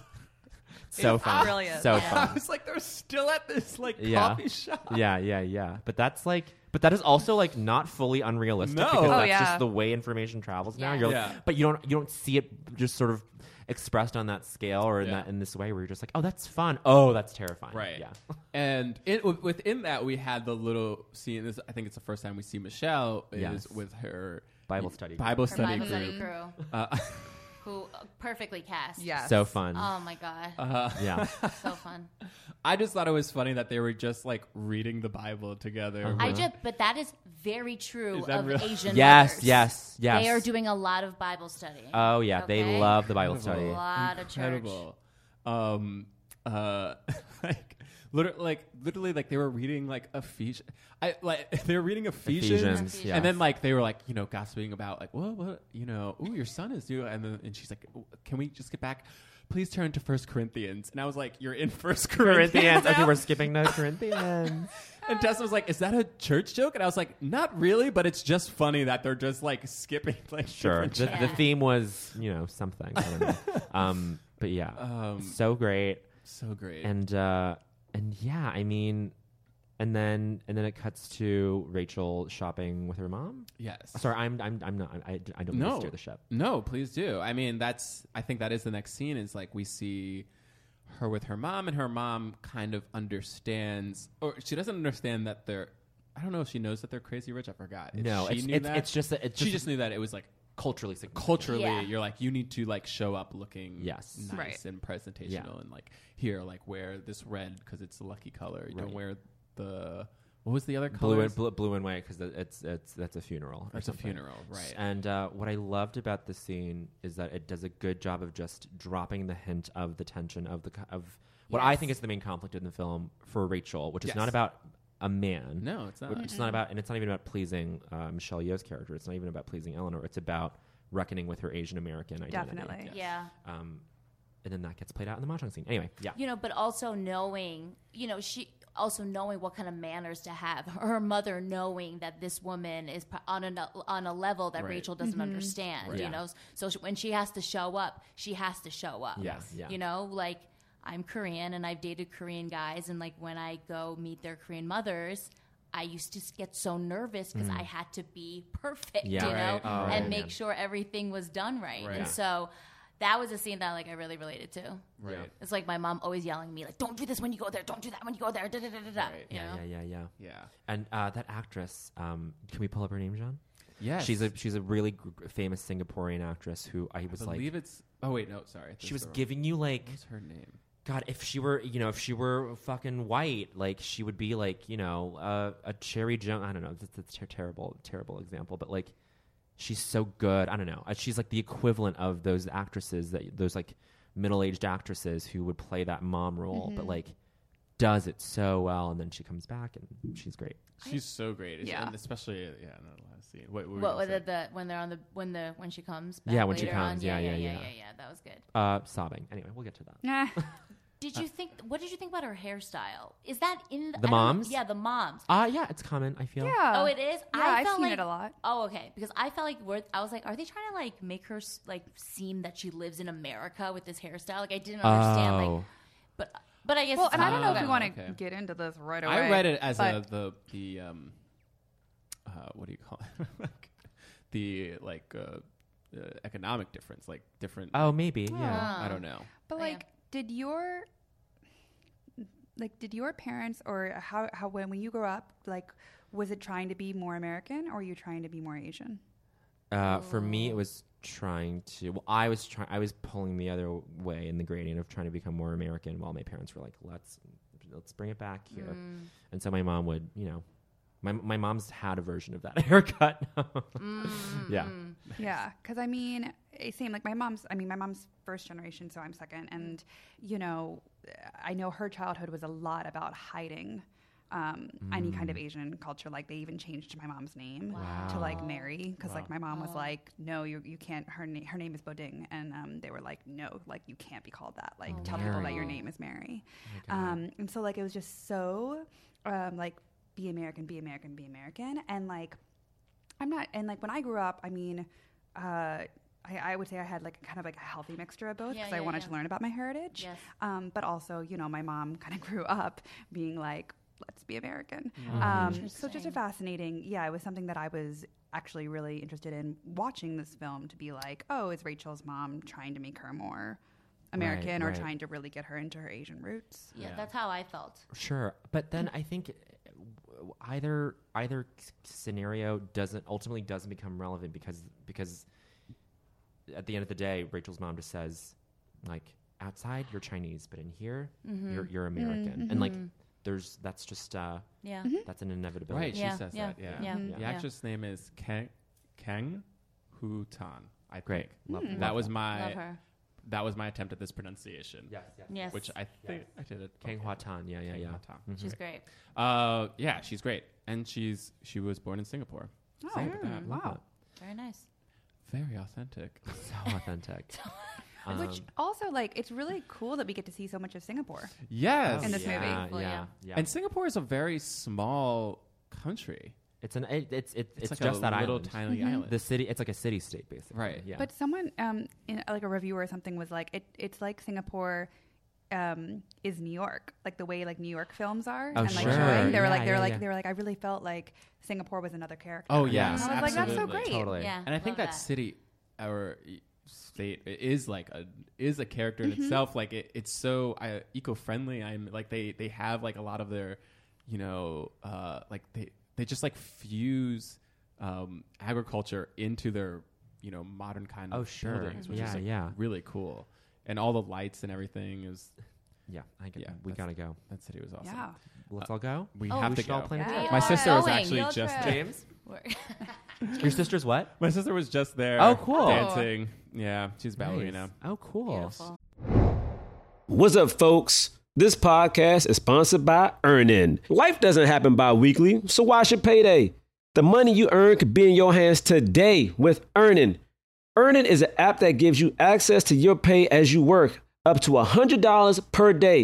So fun. brilliant. So I fun. was like, they're still at this like Yeah. coffee shop. Yeah. But that is also like not fully unrealistic, No. because Oh, that's yeah. just the way information travels now. Yeah. You're Yeah. like, but you don't see it just sort of expressed on that scale or in this way where you're just like, oh, that's fun. Oh, that's terrifying. Right. Yeah. And within that, we had the little scene. I think it's the first time we see Michelle is with her Bible study. Her study Bible study group. crew, who perfectly cast. Yes. So fun. Oh my god. Yeah. So fun. I just thought it was funny that they were just like reading the Bible together. But that is very true Is that of real? Asian Yes. mothers. Yes. They are doing a lot of Bible study. Oh yeah, Okay? they love the Bible A study. lot of church. Incredible. Literally, they were reading like Ephesians. They were reading Ephesians. Yeah. And then they were like, gossiping about like, what, your son is due, and she's like, can we just get back? Please turn to 1 Corinthians. And I was like, you're in 1 Corinthians. Okay, we're skipping to Corinthians. And Tessa was like, is that a church joke? And I was like, not really, but it's just funny that they're just like skipping like Sure. different The theme was, something. I don't know. But yeah, so great. So great. And yeah, I mean, and then it cuts to Rachel shopping with her mom. Yes. Sorry, I'm not. I don't mean to steer the ship. No, please do. I mean, I think that is the next scene. Is like we see her with her mom, and her mom kind of understands, or she doesn't understand that they're. I don't know if she knows that they're crazy rich. I forgot. It's just she just knew that it was like culturally significant. culturally. You're like, you need to like show up looking Yes. nice Right. and presentational, and like here, like wear this red because it's the lucky color. You don't wear the what was the other color? Blue and white because that's a funeral. It's a funeral, right? And what I loved about the scene is that it does a good job of just dropping the hint of the tension of what I think is the main conflict in the film for Rachel, which is not about a man. No, it's not. It's not about, and it's not even about pleasing Michelle Yeoh's character. It's not even about pleasing Eleanor. It's about reckoning with her Asian American identity. Definitely. Yeah. And then that gets played out in the Mahjong scene. Anyway, yeah. But also knowing, also knowing what kind of manners to have. Her mother knowing that this woman is on a level that Rachel doesn't understand, you know? So when she has to show up, she has to show up. Yes. Yeah. You know, like, I'm Korean and I've dated Korean guys, and like when I go meet their Korean mothers, I used to get so nervous because I had to be perfect, you know, and make sure everything was done right. And so that was a scene that like I really related to. Right. It's like my mom always yelling at me like, "Don't do this when you go there. Don't do that when you go there." Da, da, da, da, da. Right. Yeah. And that actress, can we pull up her name, John? Yes. She's a really famous Singaporean actress who I believe it's. Oh wait, no, sorry. She was giving you like. What's her name? God, if she were fucking white, like she would be like, you know, a Cherry Jones. I don't know. That's a terrible example, but like, she's so good. I don't know. She's like the equivalent of those actresses those like middle-aged actresses who would play that mom role, but like does it so well, and then she comes back and she's great. She's so great. Yeah, and especially in the last scene. What when they're on when she comes back? Yeah, when she later comes. on? Yeah. That was good. Sobbing. Anyway, we'll get to that. What did you think about her hairstyle? Is that in the moms? Yeah, the moms. Yeah, it's common, I feel. Yeah. Oh, it is? Yeah, I've seen it a lot. Oh, okay. Because I felt like I was like, are they trying to like make her like seem that she lives in America with this hairstyle? Like I didn't understand. Like, but I guess. Well, and I don't know if we want to get into this right away. I read it as the what do you call it? The like economic difference, like different. Oh, maybe. Yeah. I don't know. But like, did your parents or how when you grew up, like, was it trying to be more American or were you trying to be more Asian? For me, it was trying to. Well, I was pulling the other way in the gradient of trying to become more American, while my parents were like, "Let's bring it back here." And so my mom would, you know, my mom's had a version of that haircut. Yeah, because I mean, same. Like my mom's first generation, so I'm second, and you know, I know her childhood was a lot about hiding any kind of Asian culture. Like they even changed my mom's name to like Mary, because like my mom was like, no, you can't. Her name is Boding, and they were like, no, like you can't be called that. Like tell people that your name is Mary. And so like it was just so like be American, be American, be American, and like I'm not. And like when I grew up, I mean. I would say I had like kind of like a healthy mixture of both because I wanted to learn about my heritage. Yes. But also, you know, my mom kind of grew up being like, let's be American. So just a fascinating, it was something that I was actually really interested in watching this film to be like, oh, is Rachel's mom trying to make her more American or trying to really get her into her Asian roots? Yeah, that's how I felt. Sure. But then I think either scenario ultimately doesn't become relevant because at the end of the day, Rachel's mom just says, like, outside you're Chinese, but in here you're American, and like that's just that's an inevitability. Right, she says that. Yeah. The actress name is Kang Hu Tan. I think. That was my attempt at this pronunciation. Yes. Which I think I did it. Kang Hua Tan. Yeah. She's great. Yeah, she's great, and she was born in Singapore. Oh, wow. Very nice. Very authentic. So authentic. Which also, like, it's really cool that we get to see so much of Singapore. Yes. In this movie. Yeah. And Singapore is a very small country. It's like just a that little island. tiny island. The city, it's like a city-state, basically. Right. Yeah. But someone, in like a reviewer or something, was like, it's like Singapore is New York, like the way like New York films are. Oh, and like sure. showing. They were Yeah. like, I really felt like Singapore was another character. Oh yes, and I was like, that's so great. Totally. Yeah, and I think that city or state is like a character in itself. Like it's so eco-friendly. I'm like they have like a lot of their, you know, like they just like fuse agriculture into their, you know, modern kind of buildings, which is like really cool. And all the lights and everything is. Yeah, we gotta go. That city was awesome. Yeah. Let's all go. We have to should all go. plan a Yeah. trip. My sister was Going. actually Field just trip. James. Your sister's what? My sister was just there. Oh, cool. Dancing. Yeah, she's ballerina. Oh, cool. Beautiful. What's up, folks? This podcast is sponsored by Earnin. Life doesn't happen bi-weekly, so why should payday? The money you earn could be in your hands today with Earnin. Earnin is an app that gives you access to your pay as you work, up to $100 per day.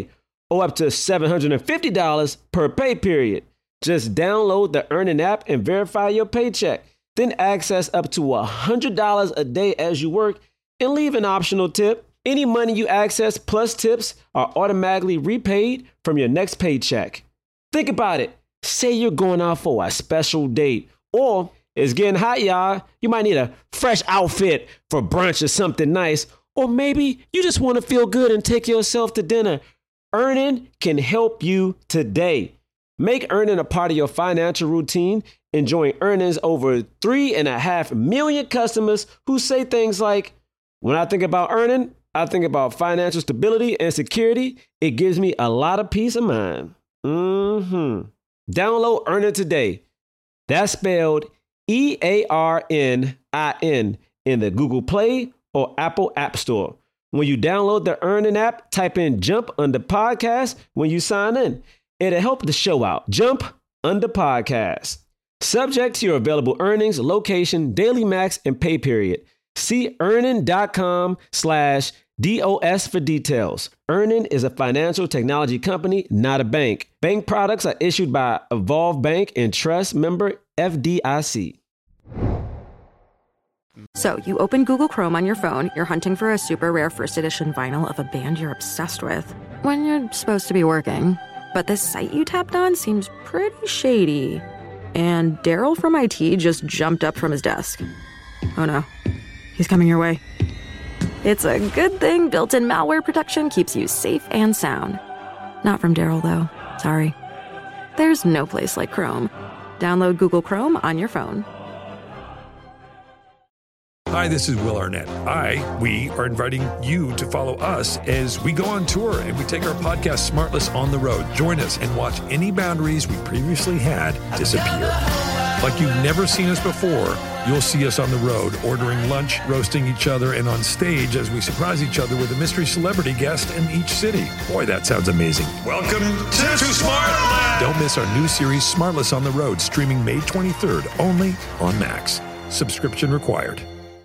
or up to $750 per pay period. Just download the Earnin app and verify your paycheck. Then access up to $100 a day as you work and leave an optional tip. Any money you access plus tips are automatically repaid from your next paycheck. Think about it. Say you're going out for a special date, or it's getting hot, y'all. You might need a fresh outfit for brunch or something nice, or maybe you just want to feel good and take yourself to dinner. Earnin can help you today. Make Earnin a part of your financial routine and join Earnin's over 3.5 million customers who say things like, when I think about Earnin, I think about financial stability and security. It gives me a lot of peace of mind. Download Earnin today. That's spelled EARNIN in the Google Play or Apple App Store. When you download the Earnin app, type in Jump Under Podcast when you sign in. It'll help the show out. Jump Under Podcast. Subject to your available earnings, location, daily max, and pay period. See earnin.com/DOS for details. Earnin is a financial technology company, not a bank. Bank products are issued by Evolve Bank and Trust, member FDIC. So you open Google Chrome on your phone, you're hunting for a super rare first edition vinyl of a band you're obsessed with, when you're supposed to be working. But this site you tapped on seems pretty shady. And Daryl from IT just jumped up from his desk. Oh no, he's coming your way. It's a good thing built-in malware protection keeps you safe and sound. Not from Daryl, though. Sorry. There's no place like Chrome. Download Google Chrome on your phone. Hi, this is Will Arnett. We are inviting you to follow us as we go on tour and we take our podcast Smartless on the road. Join us and watch any boundaries we previously had disappear. Like you've never seen us before, you'll see us on the road, ordering lunch, roasting each other, and on stage as we surprise each other with a mystery celebrity guest in each city. Boy, that sounds amazing. Welcome to Smartland! Don't miss our new series, Smartless on the Road, streaming May 23rd, only on Max. Subscription required.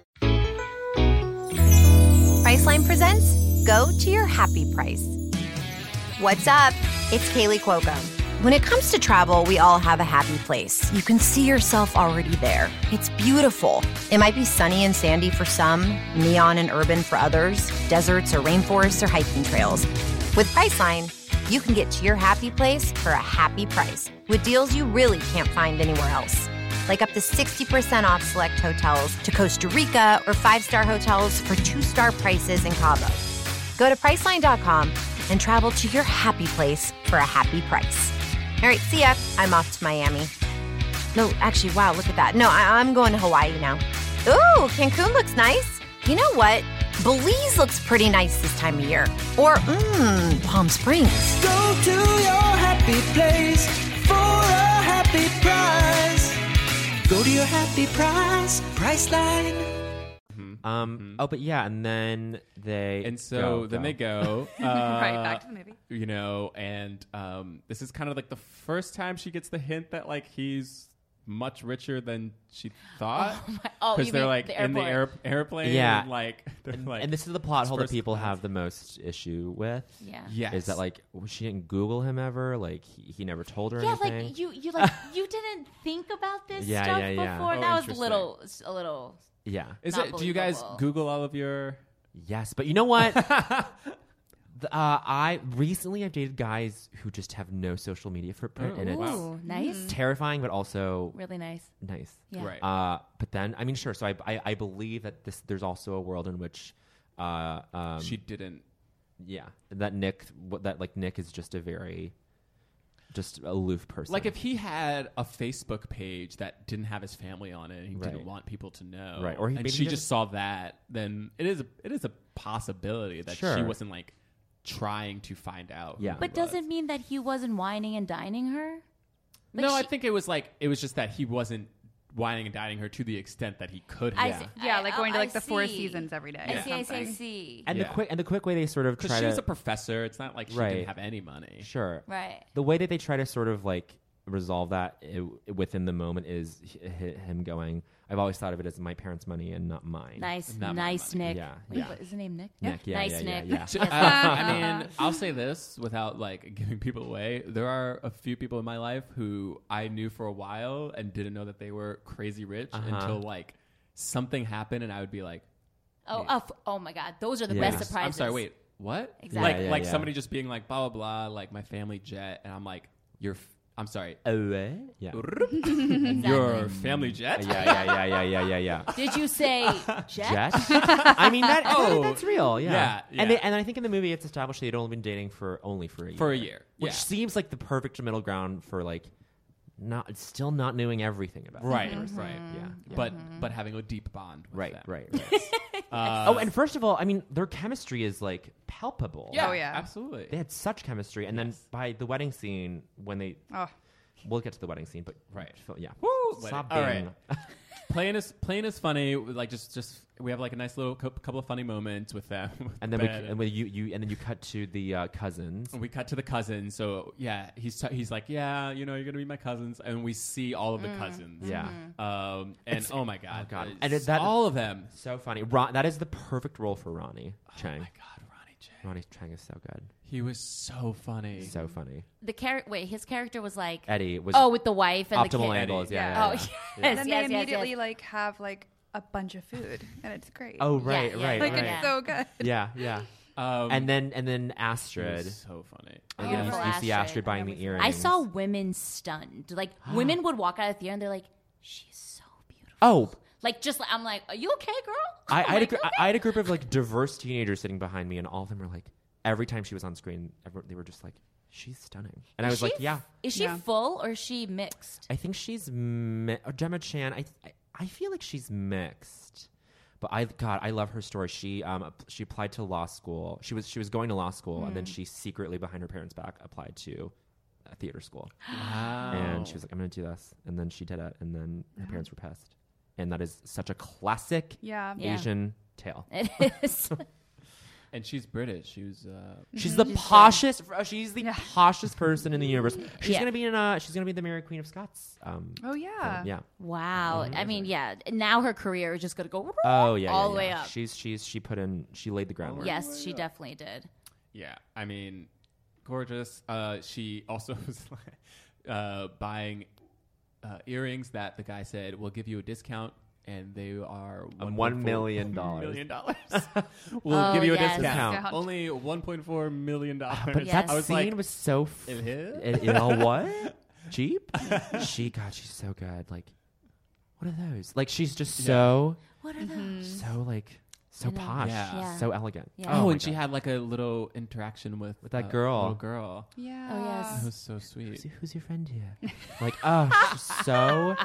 Priceline presents Go to Your Happy Price. What's up? It's Kaylee Cuoco. When it comes to travel, we all have a happy place. You can see yourself already there. It's beautiful. It might be sunny and sandy for some, neon and urban for others, deserts or rainforests or hiking trails. With Priceline, you can get to your happy place for a happy price with deals you really can't find anywhere else. Like up to 60% off select hotels to Costa Rica or 5-star hotels for 2-star prices in Cabo. Go to Priceline.com and travel to your happy place for a happy price. All right, see ya. I'm off to Miami. No, actually, wow, look at that. No, I'm going to Hawaii now. Ooh, Cancun looks nice. You know what? Belize looks pretty nice this time of year. Or, Palm Springs. Go to your happy place for a happy price. Go to your happy price, Priceline. Oh, but yeah, and then they... And so then they go. Right, back to the movie. You know, and this is kind of like the first time she gets the hint that, like, he's much richer than she thought. Because they're, like, in the airplane. Yeah. And, like, and this is the plot hole that people have the most issue with. Yeah. Yes. Is that, like, she didn't Google him ever. Like, he never told her anything. Yeah, like, you didn't think about this stuff before. Oh, that was a little... Yeah. Is it? Do you guys Google all of your? Yes, but you know what? I've dated guys who just have no social media footprint, and it's nice, terrifying, but also really nice. Yeah. Right. But then, I mean, sure. So I believe that there's also a world in which she didn't. Yeah, that Nick is just a very aloof person. Like if he had a Facebook page that didn't have his family on it and he didn't want people to know, right? Or she just saw that, then it is a possibility that she wasn't like trying to find out. Yeah, but does it mean that he wasn't whining and dining her? Like I think it was just that he wasn't whining and dining her to the extent that he could have. Going to like the Four Seasons every day. I see. And the quick way they sort of try to... Because she was a professor. It's not like she didn't have any money. Sure. Right. The way that they try to sort of like resolve that within the moment is him going, I've always thought of it as my parents' money and not mine. Nice, not Nick. Yeah, What is his name? Nick. Nick. Yeah, nice, Nick. Yeah. I mean, I'll say this without like giving people away. There are a few people in my life who I knew for a while and didn't know that they were crazy rich until like something happened, and I would be like, oh my God, those are the best surprises. I'm sorry, wait, what? Exactly. Like somebody just being like blah blah blah, like my family jet, and I'm like, I'm sorry. Yeah. Your family jet? Yeah. Did you say jet? I mean, that's real. Yeah. Yeah. And I think in the movie it's established they'd only been dating for a year. For a year. Which seems like the perfect middle ground for like still not knowing everything about right. the person. Right. Yeah. But having a deep bond with them. Right. And first of all, I mean, their chemistry is like palpable. Yeah. Oh yeah. Absolutely. They had such chemistry, and then by the wedding scene when they we'll get to the wedding scene, but yeah. Woo! Stop All being right. Playing is funny. Like just we have like a nice little couple of funny moments with them. And then you cut to the cousins. And we cut to the cousins. So yeah, he's like, yeah, you know, you're gonna be my cousins, and we see all of the cousins. Yeah. And oh my god, and all of them so funny. That is the perfect role for Ronnie Chang. Oh my god, Ronnie Chang. Ronnie Chang is so good. He was so funny. So funny. His character was like Eddie was with the wife and optimal the kid. angles. Yeah. Oh yes. And then they immediately like have like a bunch of food, and it's great. Oh right. It's so good. Yeah. And then Astrid. So funny. You see Astrid buying the earrings. I saw women stunned. Like women would walk out of the theater and they're like, "She's so beautiful." Oh. Like I'm like, "Are you okay, girl?" I had a group of like diverse teenagers sitting behind me, and all of them were like, every time she was on screen, they were just like, she's stunning. And I was like, yeah. Is she full or is she mixed? I think she's Gemma Chan. I feel like she's mixed. But I love her story. She applied to law school. She was going to law school, and then she secretly behind her parents' back applied to a theater school. Wow. And she was like, I'm going to do this. And then she did it, and then her parents were pissed. And that is such a classic Asian tale. It is. And she's British. She's the poshest. She's the poshest person in the universe. She's gonna be the Mary Queen of Scots. Yeah. Wow. I mean, now her career is just gonna go. Oh yeah. all the way up. She laid the groundwork. Yes, she definitely did. Yeah. I mean, gorgeous. She also was buying earrings that the guy said will give you a discount. And they are $1 million. We'll give you a discount. Only $1.4 million. But that scene was so what? Cheap? She's so good. Like, what are those? Like, she's just so. What are those? So like. So posh, so elegant. Yeah. Oh, and she had like a little interaction with that girl. Little girl. Yeah. Oh yes. It was so sweet. Who's your friend here? Like, she's so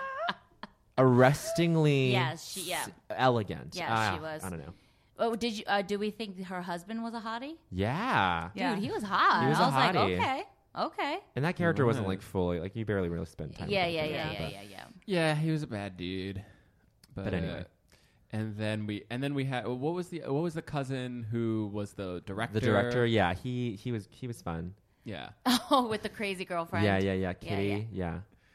arrestingly elegant. Yeah, she was. I don't know. Oh, did you? Do we think her husband was a hottie? Yeah. Dude, he was hot. He was I was like, hottie. okay. And that character wasn't like fully like you barely really spent time. Yeah. Yeah, he was a bad dude. But anyway. And then we had what was the cousin who was the director? The director, yeah, he was fun. Yeah. Oh, with the crazy girlfriend. Yeah. Kitty, yeah.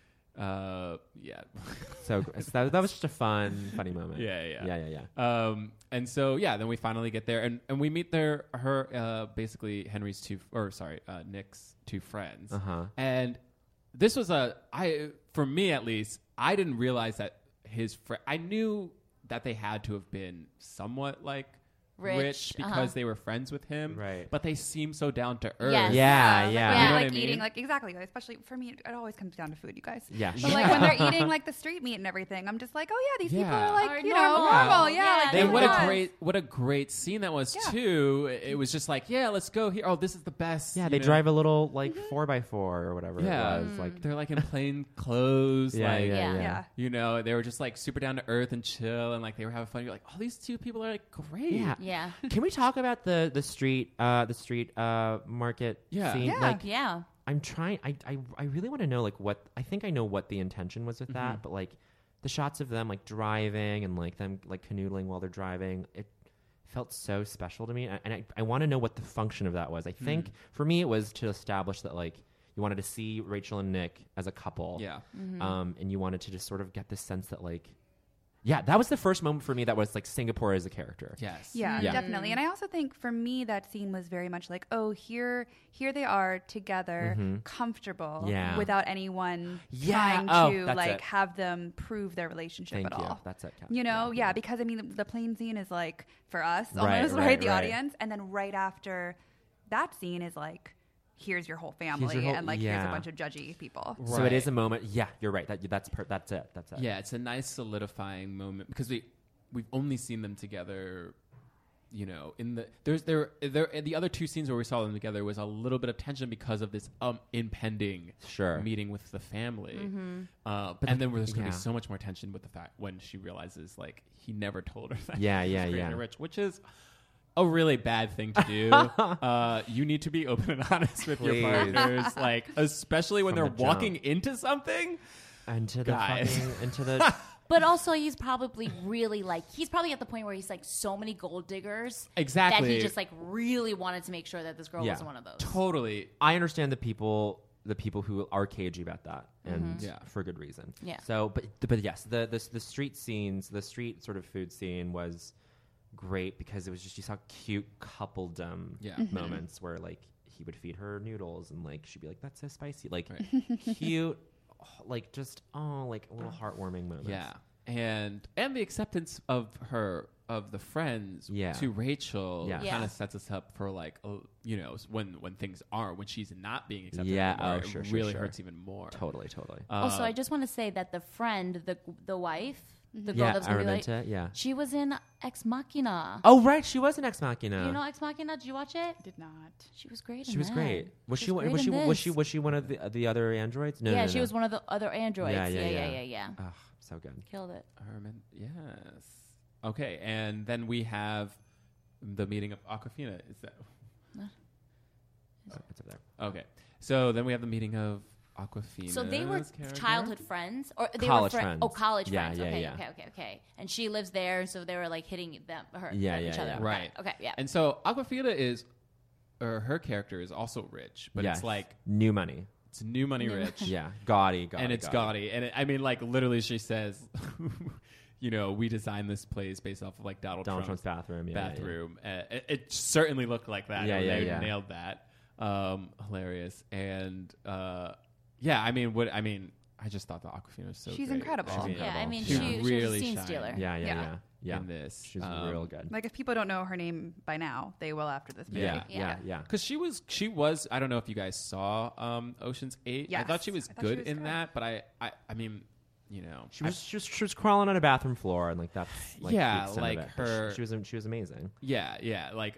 So that was just a funny moment. Yeah. And so then we finally get there, and we meet basically Henry's Nick's two friends. And this was for me at least, I didn't realize that his friend. I knew that they had to have been somewhat like rich because they were friends with him, right? But they seem so down to earth. Yes. Yeah. You know like eating, like exactly. Especially for me, it always comes down to food, you guys. Yeah. But like when they're eating like the street meat and everything, I'm just like, oh yeah, these people are like normal. Yeah. And what a great scene that was too. It was just like, let's go here. Oh, this is the best. Yeah, they drive a little like 4x4 or whatever it was. Like they're like in plain clothes. Yeah. You know, they were just like super down to earth and chill, and like they were having fun. You're like, oh, these two people are like great. Yeah. Can we talk about the street market scene? I'm trying. I really want to know like what I think I know what the intention was with that, but like the shots of them like driving and like them like canoodling while they're driving, it felt so special to me, and I want to know what the function of that was. I think for me it was to establish that like you wanted to see Rachel and Nick as a couple. Yeah. And you wanted to just sort of get this sense that like, yeah, that was the first moment for me that was like Singapore as a character. Yes. Yeah, definitely. And I also think for me that scene was very much like, oh, here they are together, comfortable, without anyone trying to like have them prove their relationship at all. That's it. You know, because I mean the plane scene is like for us almost the audience, and then right after that scene is like, here's your whole family, and like here's a bunch of judgy people. Right. So it is a moment. Yeah, you're right. That's it. Yeah, it's a nice solidifying moment because we've only seen them together. You know, in the other two scenes where we saw them together was a little bit of tension because of this impending meeting with the family. And then there's going to be so much more tension with the fact when she realizes like he never told her that. He's rich, which is a really bad thing to do. You need to be open and honest with your partners, like especially when they're walking into something. Into the But also, he's probably really he's probably at the point where he's like so many gold diggers. Exactly. That he just like really wanted to make sure that this girl wasn't one of those. Totally. I understand the people who are cagey about that, and for good reason. Yeah. So, but yes, the street scenes, the street sort of food scene was great because it was just, you saw cute coupledom moments where like he would feed her noodles and like she'd be like, that's so spicy, like cute, like just like little heartwarming moments. Yeah. And the acceptance of the friends to Rachel kind of sets us up for like, you know, when things aren't, when she's not being accepted anymore, it really hurts even more. Totally. Also, I just want to say that the friend, the wife, the girl that's going to be like, she was in Ex Machina. Oh, right. She was in Ex Machina. You know Ex Machina? Did you watch it? Did not. She was great. She was great. Was she one of the other androids? No. She was one of the other androids. Yeah. Oh, so good. Killed it. Herman. Yes. Okay, and then we have the meeting of Awkwafina. Is that? It's up there. Okay, so then we have the meeting of Awkwafina. So they were childhood friends, or they college were friends. Oh, college friends. Yeah. Okay. And she lives there, so they were like hitting each other. Right. Okay. Yeah. And so Awkwafina her character is also rich, but it's like new money. It's new money rich. Yeah, gaudy, and it's gaudy. And I mean, like literally, she says, you know, we designed this place based off of like Donald Trump's bathroom. It certainly looked like that. They nailed that. Hilarious. And I mean, I just thought the Awkwafina was so She's great. incredible. She was a scene stealer. Yeah. In this, she's real good. Like if people don't know her name by now, they will after this movie. Yeah. Because she was. I don't know if you guys saw Ocean's 8. Yes. I thought she was good in that, but I mean, you know, she was crawling on a bathroom floor and like that's like her. She was amazing. Yeah. Like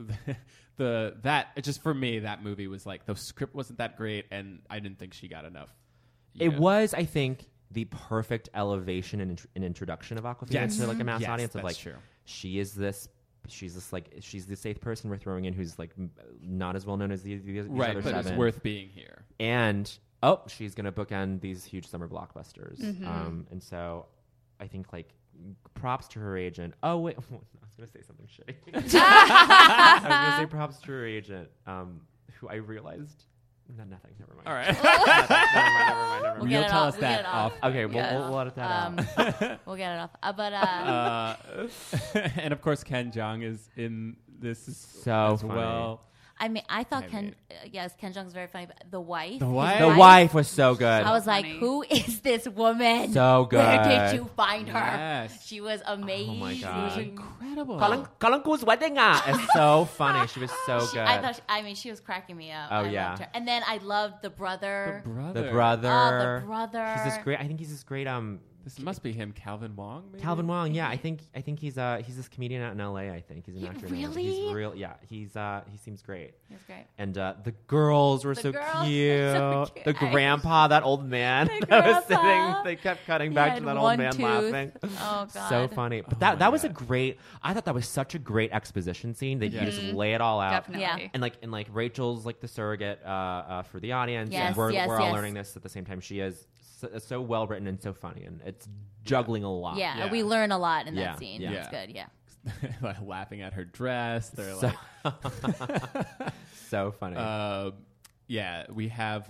just for me, that movie was like the script wasn't that great, and I didn't think she got enough. It was, I think, the perfect elevation and introduction of Awkwafina to like a mass audience of like, true. she's this eighth person we're throwing in who's like not as well known as the right, other but seven. It's worth being here. And she's gonna bookend these huge summer blockbusters. And so I think like props to her agent. Oh wait, I was gonna say something shitty. I was gonna say props to her agent, who I realized. Nothing. Never mind. All right. Never mind. You'll tell us that off. Okay, we'll edit that out. We'll get it off. And of course, Ken Jeong is in this so as well. I mean, I thought Ken Jeong's very funny, but the wife was so good. I was like, who is this woman? So good. Where did you find her? Yes. She was amazing. Oh my God. She was incredible. Kalanku's wedding. It's so funny. She was so good. She was cracking me up. Oh, I loved her. And then I loved the brother. The brother. Oh, the brother. He's this great. I think he's this great. This must be him, Calvin Wong. Maybe? Calvin Wong, yeah. I think he's this comedian out in LA. I think he's an actor. Really? He's real. Yeah. He seems great. He's great. And the girls were so cute. So cute. The grandpa, that old man that was sitting. They kept cutting back to that old man laughing. Oh God. So funny. But that was a great. I thought that was such a great exposition scene. They just lay it all out. Definitely. Yeah. And like Rachel's like the surrogate for the audience. Yes, and we're all learning this at the same time. She is so well written and so funny, and it's juggling a lot. Yeah, we learn a lot in that scene. Yeah. It's good. Yeah. Like laughing at her dress. They're so funny. we have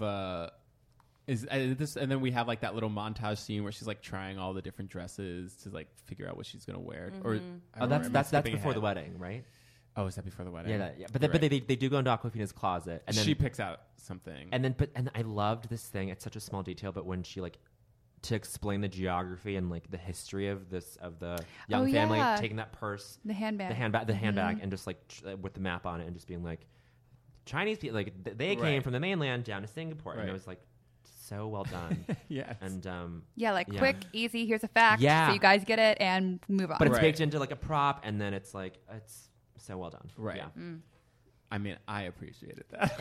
this, and then we have like that little montage scene where she's like trying all the different dresses to like figure out what she's gonna wear. Or that's before the wedding, right? Oh, is that before the wedding? Yeah, but they do go into Awkwafina's closet, and then she picks out something, and I loved this thing. It's such a small detail, but when she like to explain the geography and like the history of the young family taking that purse, the handbag, and just like with the map on it, and just being like, Chinese people, like they came from the mainland down to Singapore, and it was like so well done. Yes. And quick, easy. Here's a fact, so you guys get it and move on. But it's baked into like a prop, and then it's like it's so well done. Right. Yeah. I mean, I appreciated that.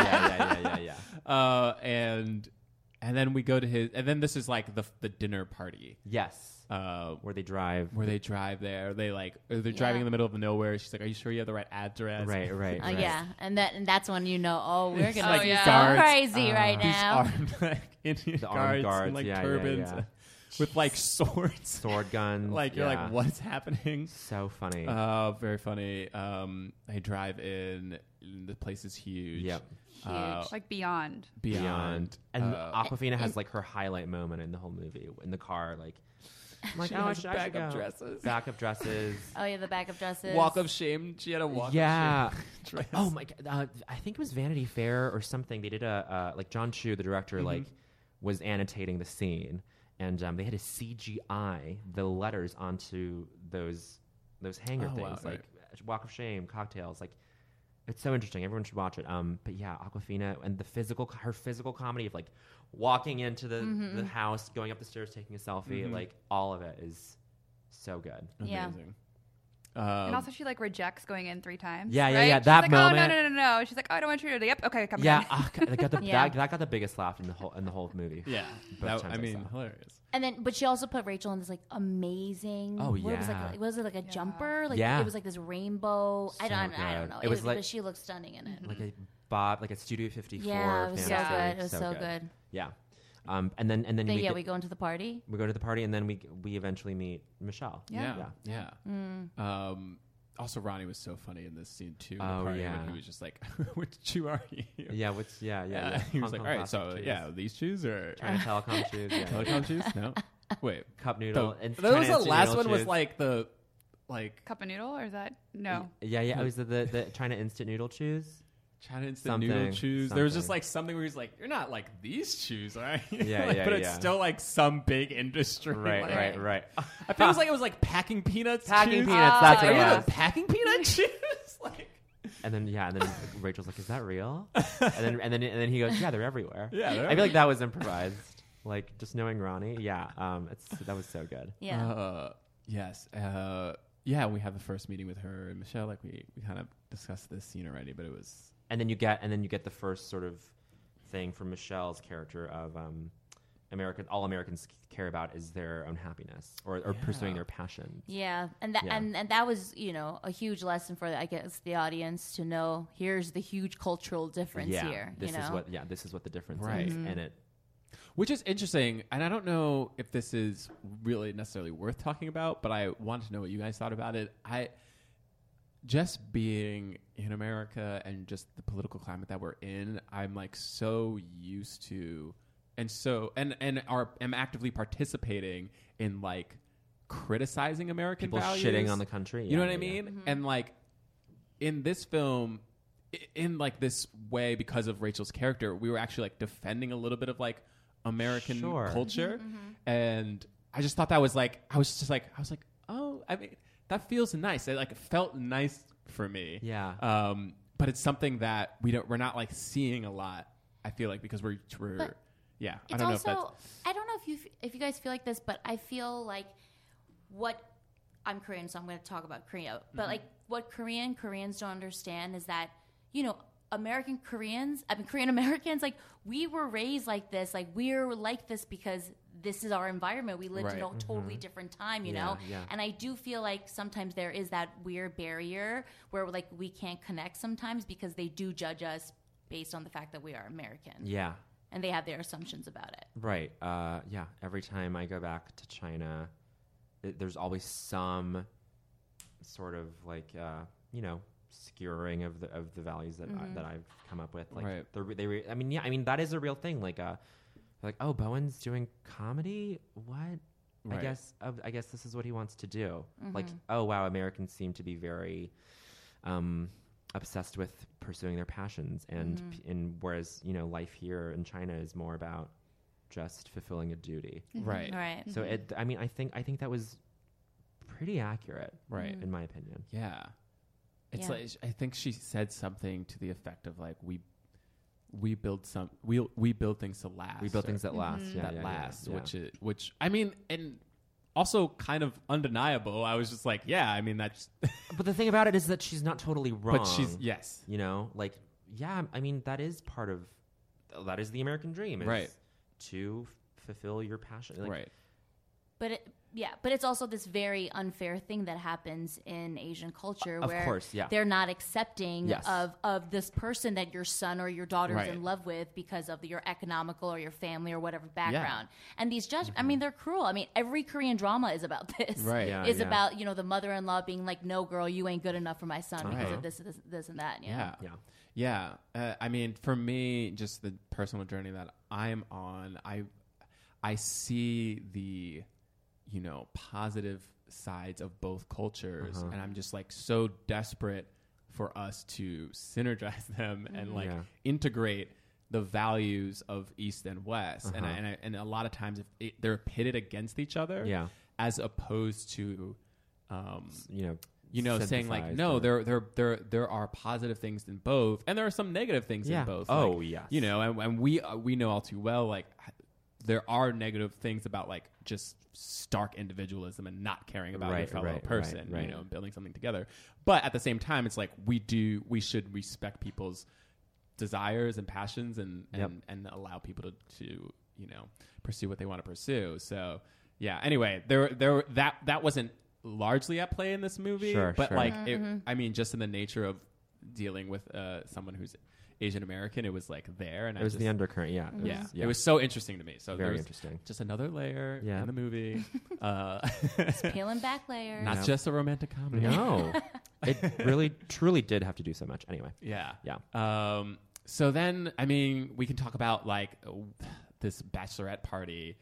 Yeah. And then we go to his, and then this is like the dinner party. Yes. Where they drive there. They're driving in the middle of nowhere. She's like, "Are you sure you have the right address?" Right. Yeah, and that's when you know, we're gonna be so crazy right now. These armed, like, Indian guards in like turbans with like swords, sword guns. Like you're like, what's happening? So funny. Very funny. They drive in. The place is huge. Yep. Huge. Like beyond. And Awkwafina has like her highlight moment in the whole movie in the car. Like, I'm like, I should go. Backup dresses. Oh yeah, the backup dresses. Walk of shame. She had a walk. Of shame dress. Oh my god. I think it was Vanity Fair or something. They did like John Chu, the director, like was annotating the scene, and they had to CGI the letters onto those hanger things, like Walk of Shame, cocktails, like. It's so interesting. Everyone should watch it. But yeah, Awkwafina and her physical comedy of like walking into the house, going up the stairs, taking a selfie, like all of it is so good. Amazing. And also she like rejects going in 3 times. Yeah. She's That like, moment. Oh no. She's like, oh, I don't want you to. Yep. Okay, come in. That got the biggest laugh in the whole movie. Yeah. Hilarious. And then, but she also put Rachel in this like amazing. Oh yeah. Was it like a jumper? Like it was like this rainbow. So I don't know. It was like, but she looked stunning in it. Like a Studio 54. Yeah, it was so good. It was so good. Yeah. And then we go into the party. We go to the party, and then we eventually meet Michelle. Yeah. Also, Ronnie was so funny in this scene too. When he was just like, "Which shoe are you?" Yeah. He was like, "All right, so these shoes are China Telecom shoes. Yeah, Telecom shoes? No, wait, cup noodle. That was the last one. Was like the cup of noodle, or is that no? Yeah. It was the China instant noodle shoes. China instant noodle shoes. There was just like something where he's like, "You're not like these shoes, are you?" But it's still like some big industry. Right. I feel like it was like packing peanuts. Packing peanuts. That's what it was. Packing peanut shoes. And then Rachel's like, "Is that real?" and then he goes, "Yeah, they're everywhere." Yeah, I feel like that was improvised. Like just knowing Ronnie. Yeah. That was so good. Yeah. Yes. We have the first meeting with her and Michelle. Like we kind of discussed this scene already, but it was. And then you get the first sort of thing from Michelle's character of all Americans care about is their own happiness or pursuing their passion. Yeah, and that was a huge lesson for I guess the audience to know. Here's the huge cultural difference here. This is what the difference is, and it. Which is interesting, and I don't know if this is really necessarily worth talking about, but I wanted to know what you guys thought about it. Just being in America and just the political climate that we're in, I'm like so used to, and am actively participating in like criticizing American people values, shitting on the country. You know what I mean? Mm-hmm. And like in this film, in like this way, because of Rachel's character, we were actually like defending a little bit of like American culture, and I just thought that was like I was like, oh, I mean. That feels nice. It felt nice for me. Yeah. But it's something that we're not like seeing a lot. I feel like because we're yeah. I don't know if you guys feel like this, but I feel like I'm Korean, so I'm going to talk about Korea. But like what Koreans don't understand is that Korean Americans, like we were raised like this, like we're like this because this is our environment. We lived in a totally different time, you know? Yeah. And I do feel like sometimes there is that weird barrier where like we can't connect sometimes because they do judge us based on the fact that we are American. Yeah. And they have their assumptions about it. Right. Every time I go back to China, there's always some sort of like, skewering of the values that that I've come up with. Like that is a real thing. Like oh, Bowen's doing comedy. What? Right. I guess this is what he wants to do. Like, oh wow, Americans seem to be very obsessed with pursuing their passions, and whereas life here in China is more about just fulfilling a duty. Right. So I think that was pretty accurate, right, in my opinion. Yeah. It's like, I think she said something to the effect of like, we build things to last. We build things that last. Which I mean, and also kind of undeniable. I was just like, yeah, I mean, that's. But the thing about it is that she's not totally wrong. But she's, yes. I mean, that is the American dream. Right. To fulfill your passion. Right. But it's also this very unfair thing that happens in Asian culture where of course, they're not accepting of this person that your son or your daughter is in love with because of your economical or your family or whatever background. And these judgments, I mean, they're cruel. I mean, every Korean drama is about this. Right. Is about, the mother-in-law being like, no, girl, you ain't good enough for my son because of this and that. Yeah. I mean, for me, just the personal journey that I'm on, I see the positive sides of both cultures, and I'm just like so desperate for us to synergize them and like integrate the values of East and West, and a lot of times they're pitted against each other, as opposed to saying like, no, there are positive things in both, and there are some negative things in both. Oh, like, yes. And we know all too well, like there are negative things about like just stark individualism and not caring about your fellow person, and building something together. But at the same time, it's like we should respect people's desires and passions and allow people to pursue what they want to pursue. So yeah. Anyway, that wasn't largely at play in this movie, but I mean, just in the nature of dealing with someone who's Asian American, it was like there, and it was the undercurrent. It was so interesting to me. So very interesting. Just another layer in the movie. Just peeling back layers. Not just a romantic comedy. No, it really truly did have to do so much. Anyway, yeah. So then, I mean, we can talk about like this bachelorette party.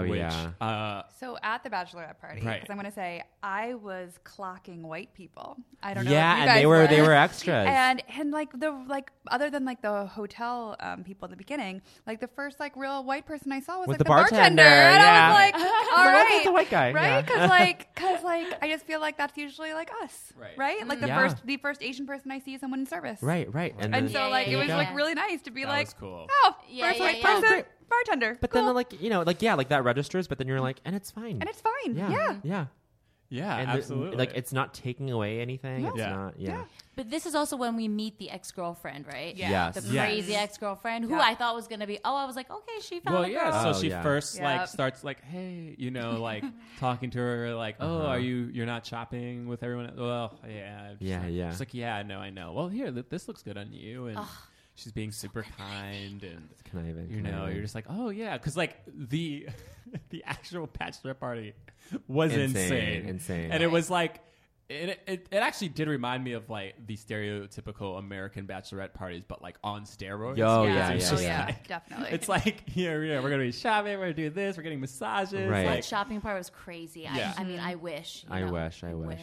So at the bachelorette party, because I'm going to say I was clocking white people. I don't know. Yeah, if you and guys they were extras. And other than like the hotel people at the beginning, like the first like real white person I saw was like the bartender. And I was like, all right, that's the white guy, right? Because like I just feel like that's usually like us, right? Like the first Asian person I see is someone in service, right. And so like it was like really nice to be that like, was cool. oh, first white person. Bartender. But then like that registers, but then you're like, and it's fine. And it's fine. Yeah, and absolutely. Like it's not taking away anything. No. It's not. Yeah. But this is also when we meet the ex-girlfriend, right? Yeah. The crazy ex-girlfriend who I thought was going to be, I was like, okay, she found a girl. So she first like starts like, hey, like talking to her like, oh, you're not shopping with everyone? Well, yeah. She's like, yeah, no, I know. Well, here, this looks good on you. And she's being super kind and conniving. You're just like, oh yeah, because like the actual bachelor party was insane, and it was like it actually did remind me of like the stereotypical American bachelorette parties, but like on steroids. Definitely. It's like we're gonna be shopping, we're gonna do this, we're getting massages. Right. That shopping part was crazy. I mean, I wish. I wish.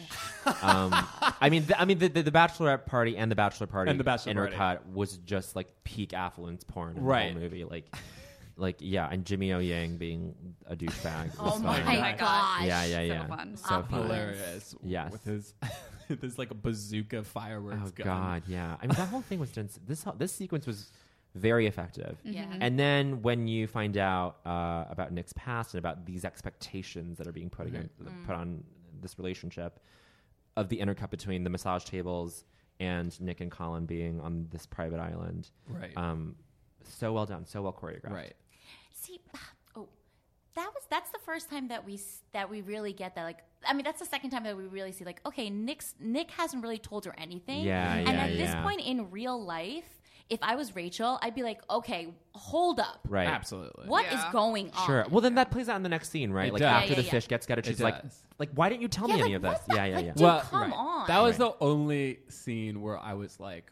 I mean, the bachelorette party and the bachelor party and the bachelor intercut was just like peak affluence porn in the whole movie. And Jimmy O Yang being a douchebag. Oh my gosh. Yeah. So fun. So fun. Hilarious. Yes. With his there's like a bazooka fireworks gun. God, yeah. I mean, that whole thing was done. This sequence was very effective. Yeah. And then when you find out about Nick's past and about these expectations that are being put on this relationship of the intercut between the massage tables and Nick and Colin being on this private island. Right. So well done. So well choreographed. Right. See, that's the first time that we really get that. Like, I mean, that's the second time that we really see like, okay, Nick hasn't really told her anything. Yeah. And at this point in real life, if I was Rachel, I'd be like, okay, hold up. Right. Absolutely. What is going on? Sure. Well, then that plays out in the next scene, right? It Like does. after Yeah, the fish gets gutted, she's It like, does. why didn't you tell me Yeah, any like, of this? what the- Yeah. like, Well, come on. That was Right. the only scene where I was like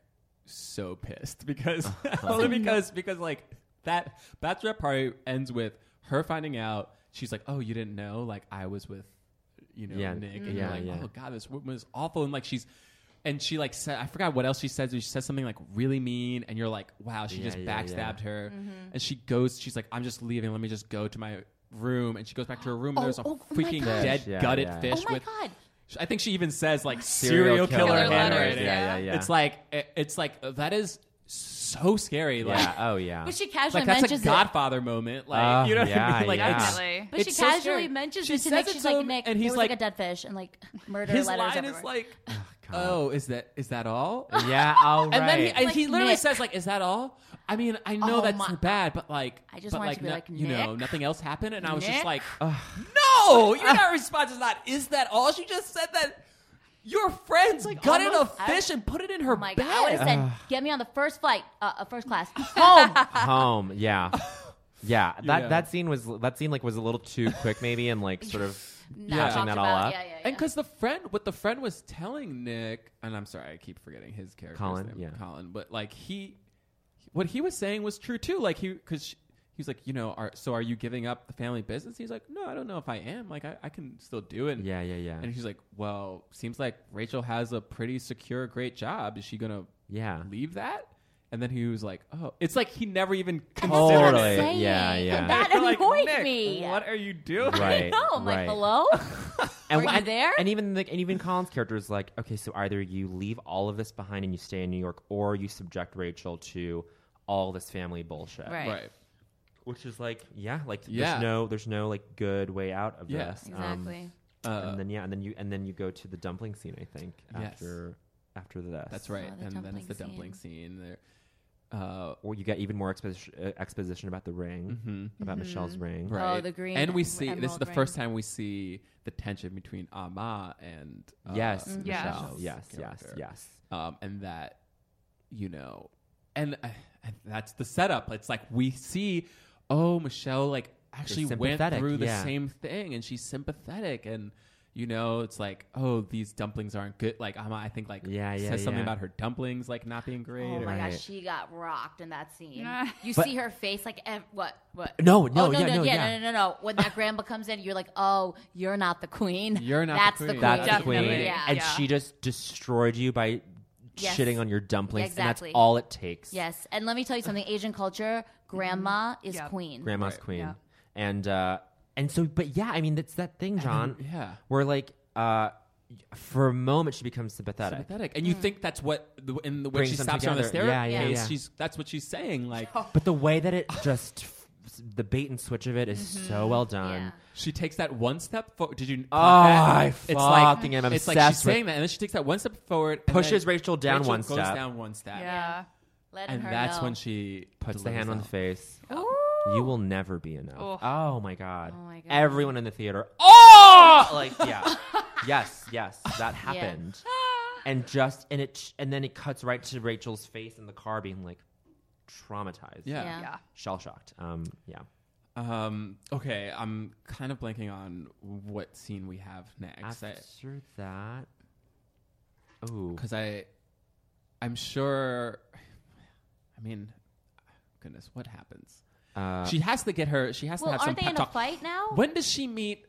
so pissed because only because like that bachelorette party ends with her finding out. She's like, oh, you didn't know? Like I was with, Nick, and you're like, oh god, this woman is awful, and like she like said, I forgot what else she says. She says something like really mean, and you're like, wow, she just backstabbed her, and she goes, she's like, I'm just leaving. Let me just go to my room, and she goes back to her room, and there's a freaking dead gutted fish Oh my with. God. I think she even says like serial killer handwriting. Yeah. It's like that is so scary. Like, Oh yeah. But she casually like that's mentions a Godfather moment. Like Oh, you know what I yeah, mean? Like yeah. Definitely. But it's she so casually scary. mentions She it to says Nick. it She's to like, him, Nick, and there he's was like a dead fish and like murder his letters line everywhere. is like, oh, is that all? Yeah. All right. And then he Like, literally Nick. says like, is that all? I mean, I know Oh that's my- bad, but like, I just wanted to be like, Nick? nothing else happened, and I was just Nick? like, no, your response is not. Is that all? She just said that your friends gutted a fish and put it in her Oh my bed. God. I would have said, get me on the first flight, first class, home. Home. Yeah. Yeah. Yeah. That scene was a little too quick, maybe, and like sort of Yeah. patching that all up. Yeah. And because what the friend was telling Nick, and I'm sorry, I keep forgetting his character's Colin, name, yeah. Colin, but like what he was saying was true too. Like because he's like, are you giving up the family business? He's like, no, I don't know if I am. Like I can still do it. Yeah. And he's like, well, seems like Rachel has a pretty secure, great job. Is she gonna leave that? And then he was like, oh, it's like he never even considered Totally. it. Yeah. And that You're like, annoyed Nick, me. what are you doing? Right. I know. I'm like, right. hello? And Are you there? And even Colin's character is like, okay, so either you leave all of this behind and you stay in New York, or you subject Rachel to all this family bullshit. Right. Which is like, Yeah. there's no like good way out of Yeah. this. Exactly. And then you go to the dumpling scene, I think, Yes. after this. That's right. the And then it's the dumpling dumpling scene. There. Or you get even more exposition about the ring, about Michelle's ring. Right. Oh, the green And we see this is emerald the ring. first time we see the tension between Ama and Yes, Michelle. yes, And that, and that's the setup. It's like we see, Michelle like actually went sympathetic, through the yeah. same thing, and she's sympathetic, and it's like, these dumplings aren't good. Like Ama, I think like says something about her dumplings like not being great. Oh or- my Right. gosh, she got rocked in that scene. You But- see her face like what? No, No. When that grandma comes in, you're like, oh, you're not the queen. You're not That's the the queen. queen. That's the queen. Definitely. Yeah. And Yeah. she just destroyed you by Yes. shitting on your dumplings, Exactly. and that's all it takes. Yes, and let me tell you something. Asian culture, grandma is Yep. queen. Grandma's Right. queen. Yeah. And so, but yeah, I mean, it's that thing, John. yeah. Where like, for a moment she becomes sympathetic. And you think that's what when Brings she them stops her on the together. staircase, Yeah. that's what she's saying. Like But the way that it just, the bait and switch of it is so well done. Yeah. she takes that one step forward. Did you? Oh, I fucking am It's like obsessed she's with- saying that, and then she takes that one step forward, and Pushes then Rachel down one goes step. down one step. Yeah. Letting And her that's know. when she Puts the delivers hand on the out. face. Ooh. You will never be enough. Oh. Oh my god. Oh my God. Everyone in the theater. Oh, like yeah. yes, that happened. And then it cuts right to Rachel's face in the car being like traumatized. Yeah. Yeah. Shell shocked. Yeah. Okay, I'm kind of blanking on what scene we have next. After that. Oh. Because I'm sure. I mean, goodness, what happens? She has to get her. She has Well, to have some aren't they pep in a talk. fight now? When does she meet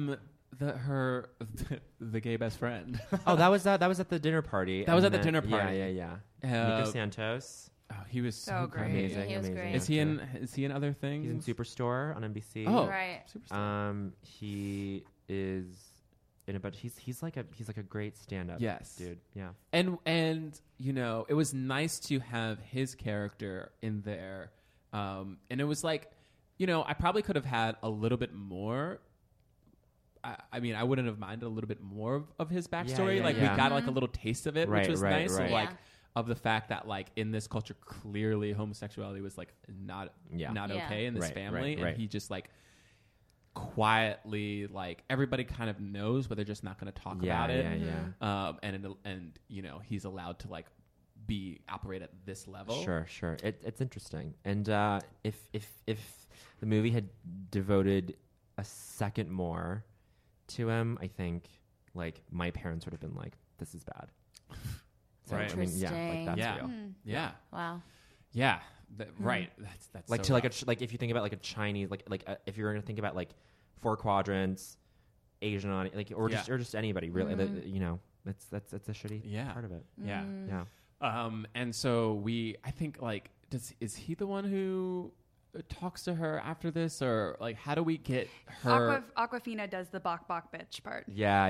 the gay best friend? Oh, that was at the dinner party. That was and at the then- dinner party. Yeah. Uh, Nico Santos. Oh, he was So great. Amazing. Yeah, he was amazing great. Is he in other things? He's in Superstore on NBC. Oh, Right. Superstar. He is in a bunch. He's like a great stand-up. Yes. dude. Yeah. And it was nice to have his character in there, and it was like, I probably could have had a little bit more. I mean, I wouldn't have minded a little bit more of his backstory. yeah, like yeah. we got like a little taste of it, which Right, was right, nice. right. Of, like Yeah. of the fact that like in this culture, clearly homosexuality was like not Yeah. okay in this Right, family, right. and he just like quietly, like everybody kind of knows, but they're just not going to talk about it. Yeah. And he's allowed to like operate at this level. Sure. It's interesting. And if the movie had devoted a second more to him, I think like my parents would have been like, "This is bad." So, Right. I mean, yeah, like that's real. Yeah. Wow. Yeah. Right. That's like so to like if you think about like a Chinese if you're gonna think about like 4 quadrants, Asian audience, like or just anybody really, you know, that's a shitty part of it. Yeah. Yeah. And so I think like is he the one who talks to her after this, or like how do we get her? Aquafina does the bok bitch part. Yeah.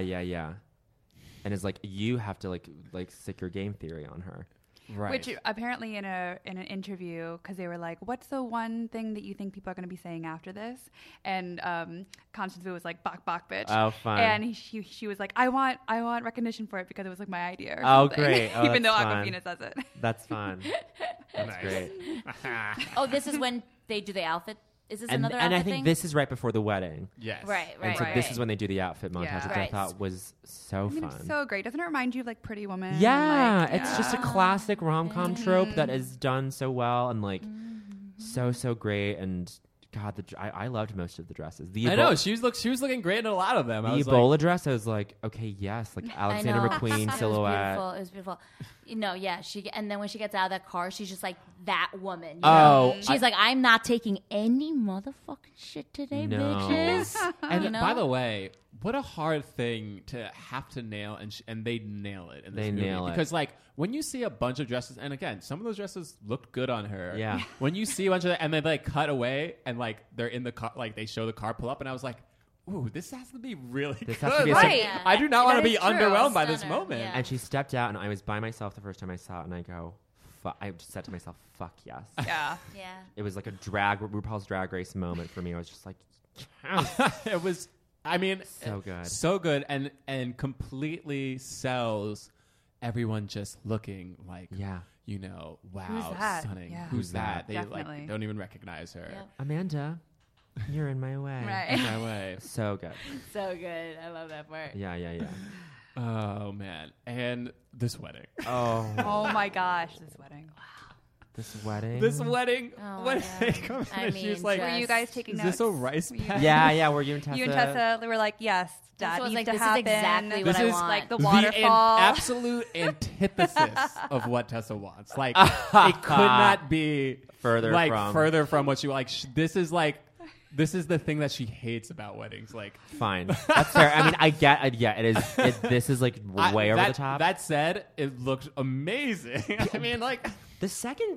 And it's like you have to like stick your game theory on her. Right. Which apparently in an interview, because they were like, "What's the one thing that you think people are going to be saying after this?" And Constance Wu was like, "Bok bitch." Oh, fun. And she was like, "I want recognition for it because it was like my idea." Or oh, something. great! Oh, Even though fun. Aquafina says it. That's fun. That's great. Oh, this is when they do the outfit. Is this and another and outfit I think thing? this is right before the wedding. Yes. Right. And so this is when they do the outfit montage, Yeah. which I thought was so fun. It's so great. Doesn't it remind you of like Pretty Woman? Yeah, Like, it's just a classic rom-com trope that is done so well and like so great. And God, I loved most of the dresses. I know she was looking great in a lot of them. The Ebola dress, I was like, okay, yes, like Alexander McQueen silhouette. It was beautiful. You know, yeah. And then when she gets out of that car, she's just like that woman. You Oh, know? She's like, I'm not taking any motherfucking shit today, No. bitches. And you know? by the way, what a hard thing to have to nail, and they nail it in this movie. nail it. Because like when you see a bunch of dresses, and again, some of those dresses looked good on her. Yeah. When you see a bunch of that, and then like cut away, and like they're in the car, like they show the car pull up, and I was like, ooh, this has to be really This good. has to be a Like, Right. I do not want to That be is true. underwhelmed by this Stunner. moment. Yeah. And she stepped out, and I was by myself the first time I saw it, and I go, I just said to myself, fuck yes. Yeah. Yeah. It was like a RuPaul's Drag Race moment for me. I was just like, It was, I mean, So good. so good, and completely sells everyone just looking like, yeah. you know, wow, Who's that? stunning. Yeah. Who's that? They Definitely. like don't even recognize her. Yep. Amanda, you're in my way. Right. In my way. So good. So good. I love that part. Yeah. Oh man, and this wedding. Oh, Oh my gosh, this wedding. this wedding. This wedding. Oh, when yeah. they come I in, she's mean, like, Were you guys taking is notes? this a rice Were you- pack? Yeah. Were you and Tessa? You and Tessa were like, yes, that So I was needs like, to this is happen. exactly what This I is want. like the the waterfall. absolute antithesis of what Tessa wants. Like it could not be Further from what she like. This is like. This is the thing that she hates about weddings. Like, Fine. That's fair. I mean, I get. Yeah, it is. This is like way over the top. That said, it looked amazing. I mean, like The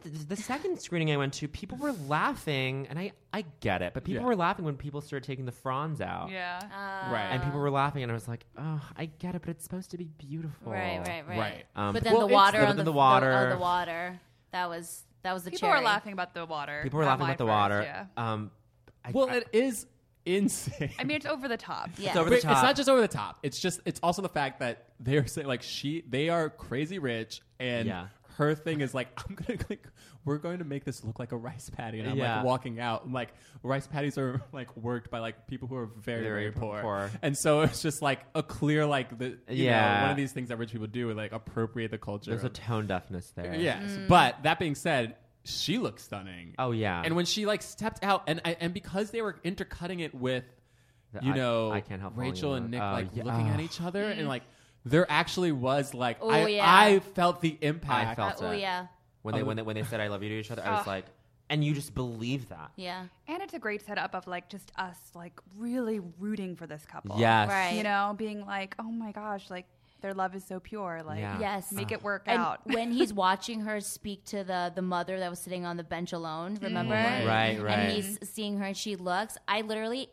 second screening I went to, people were laughing, and I get it, but people Yeah. were laughing when people started taking the fronds out. Yeah. Right. And people were laughing, and I was like, oh, I get it, but it's supposed to be beautiful. Right. Right. But then Well, the water it's- on the the water. the water. That was the People cherry. were laughing about the water. People were Not laughing my about the first, water. Yeah. well, it is insane. I mean, it's over the top. Yeah. It's over But the top. It's not just over the top. It's also the fact that they're saying like they are crazy rich, and Yeah. her thing is like, we're going to make this look like a rice patty, and I'm Yeah. like walking out. I'm like, rice patties are like worked by like people who are very Very poor. poor. And so it's just like a clear like you Yeah. know, one of these things that rich people do, like appropriate the culture. There's a of- tone deafness there. Yes, but that being said, she looks stunning. Oh, yeah. And when she like stepped out, and because they were intercutting it with, you know, I can't help falling Rachel in and Nick love. like Yeah. looking at each other, and like there actually was like Oh, I yeah. felt the impact. I felt Oh it. yeah. When they said I love you to each other, I was like, and you just believe that. Yeah. And it's a great setup of like just us like really rooting for this couple. Yes. Right. You know, being like, oh my gosh, like their love is so pure. Like, Yeah. Yes. make it work And out. when he's watching her speak to the mother that was sitting on the bench alone, remember? Right. And he's seeing her, and she looks. I literally,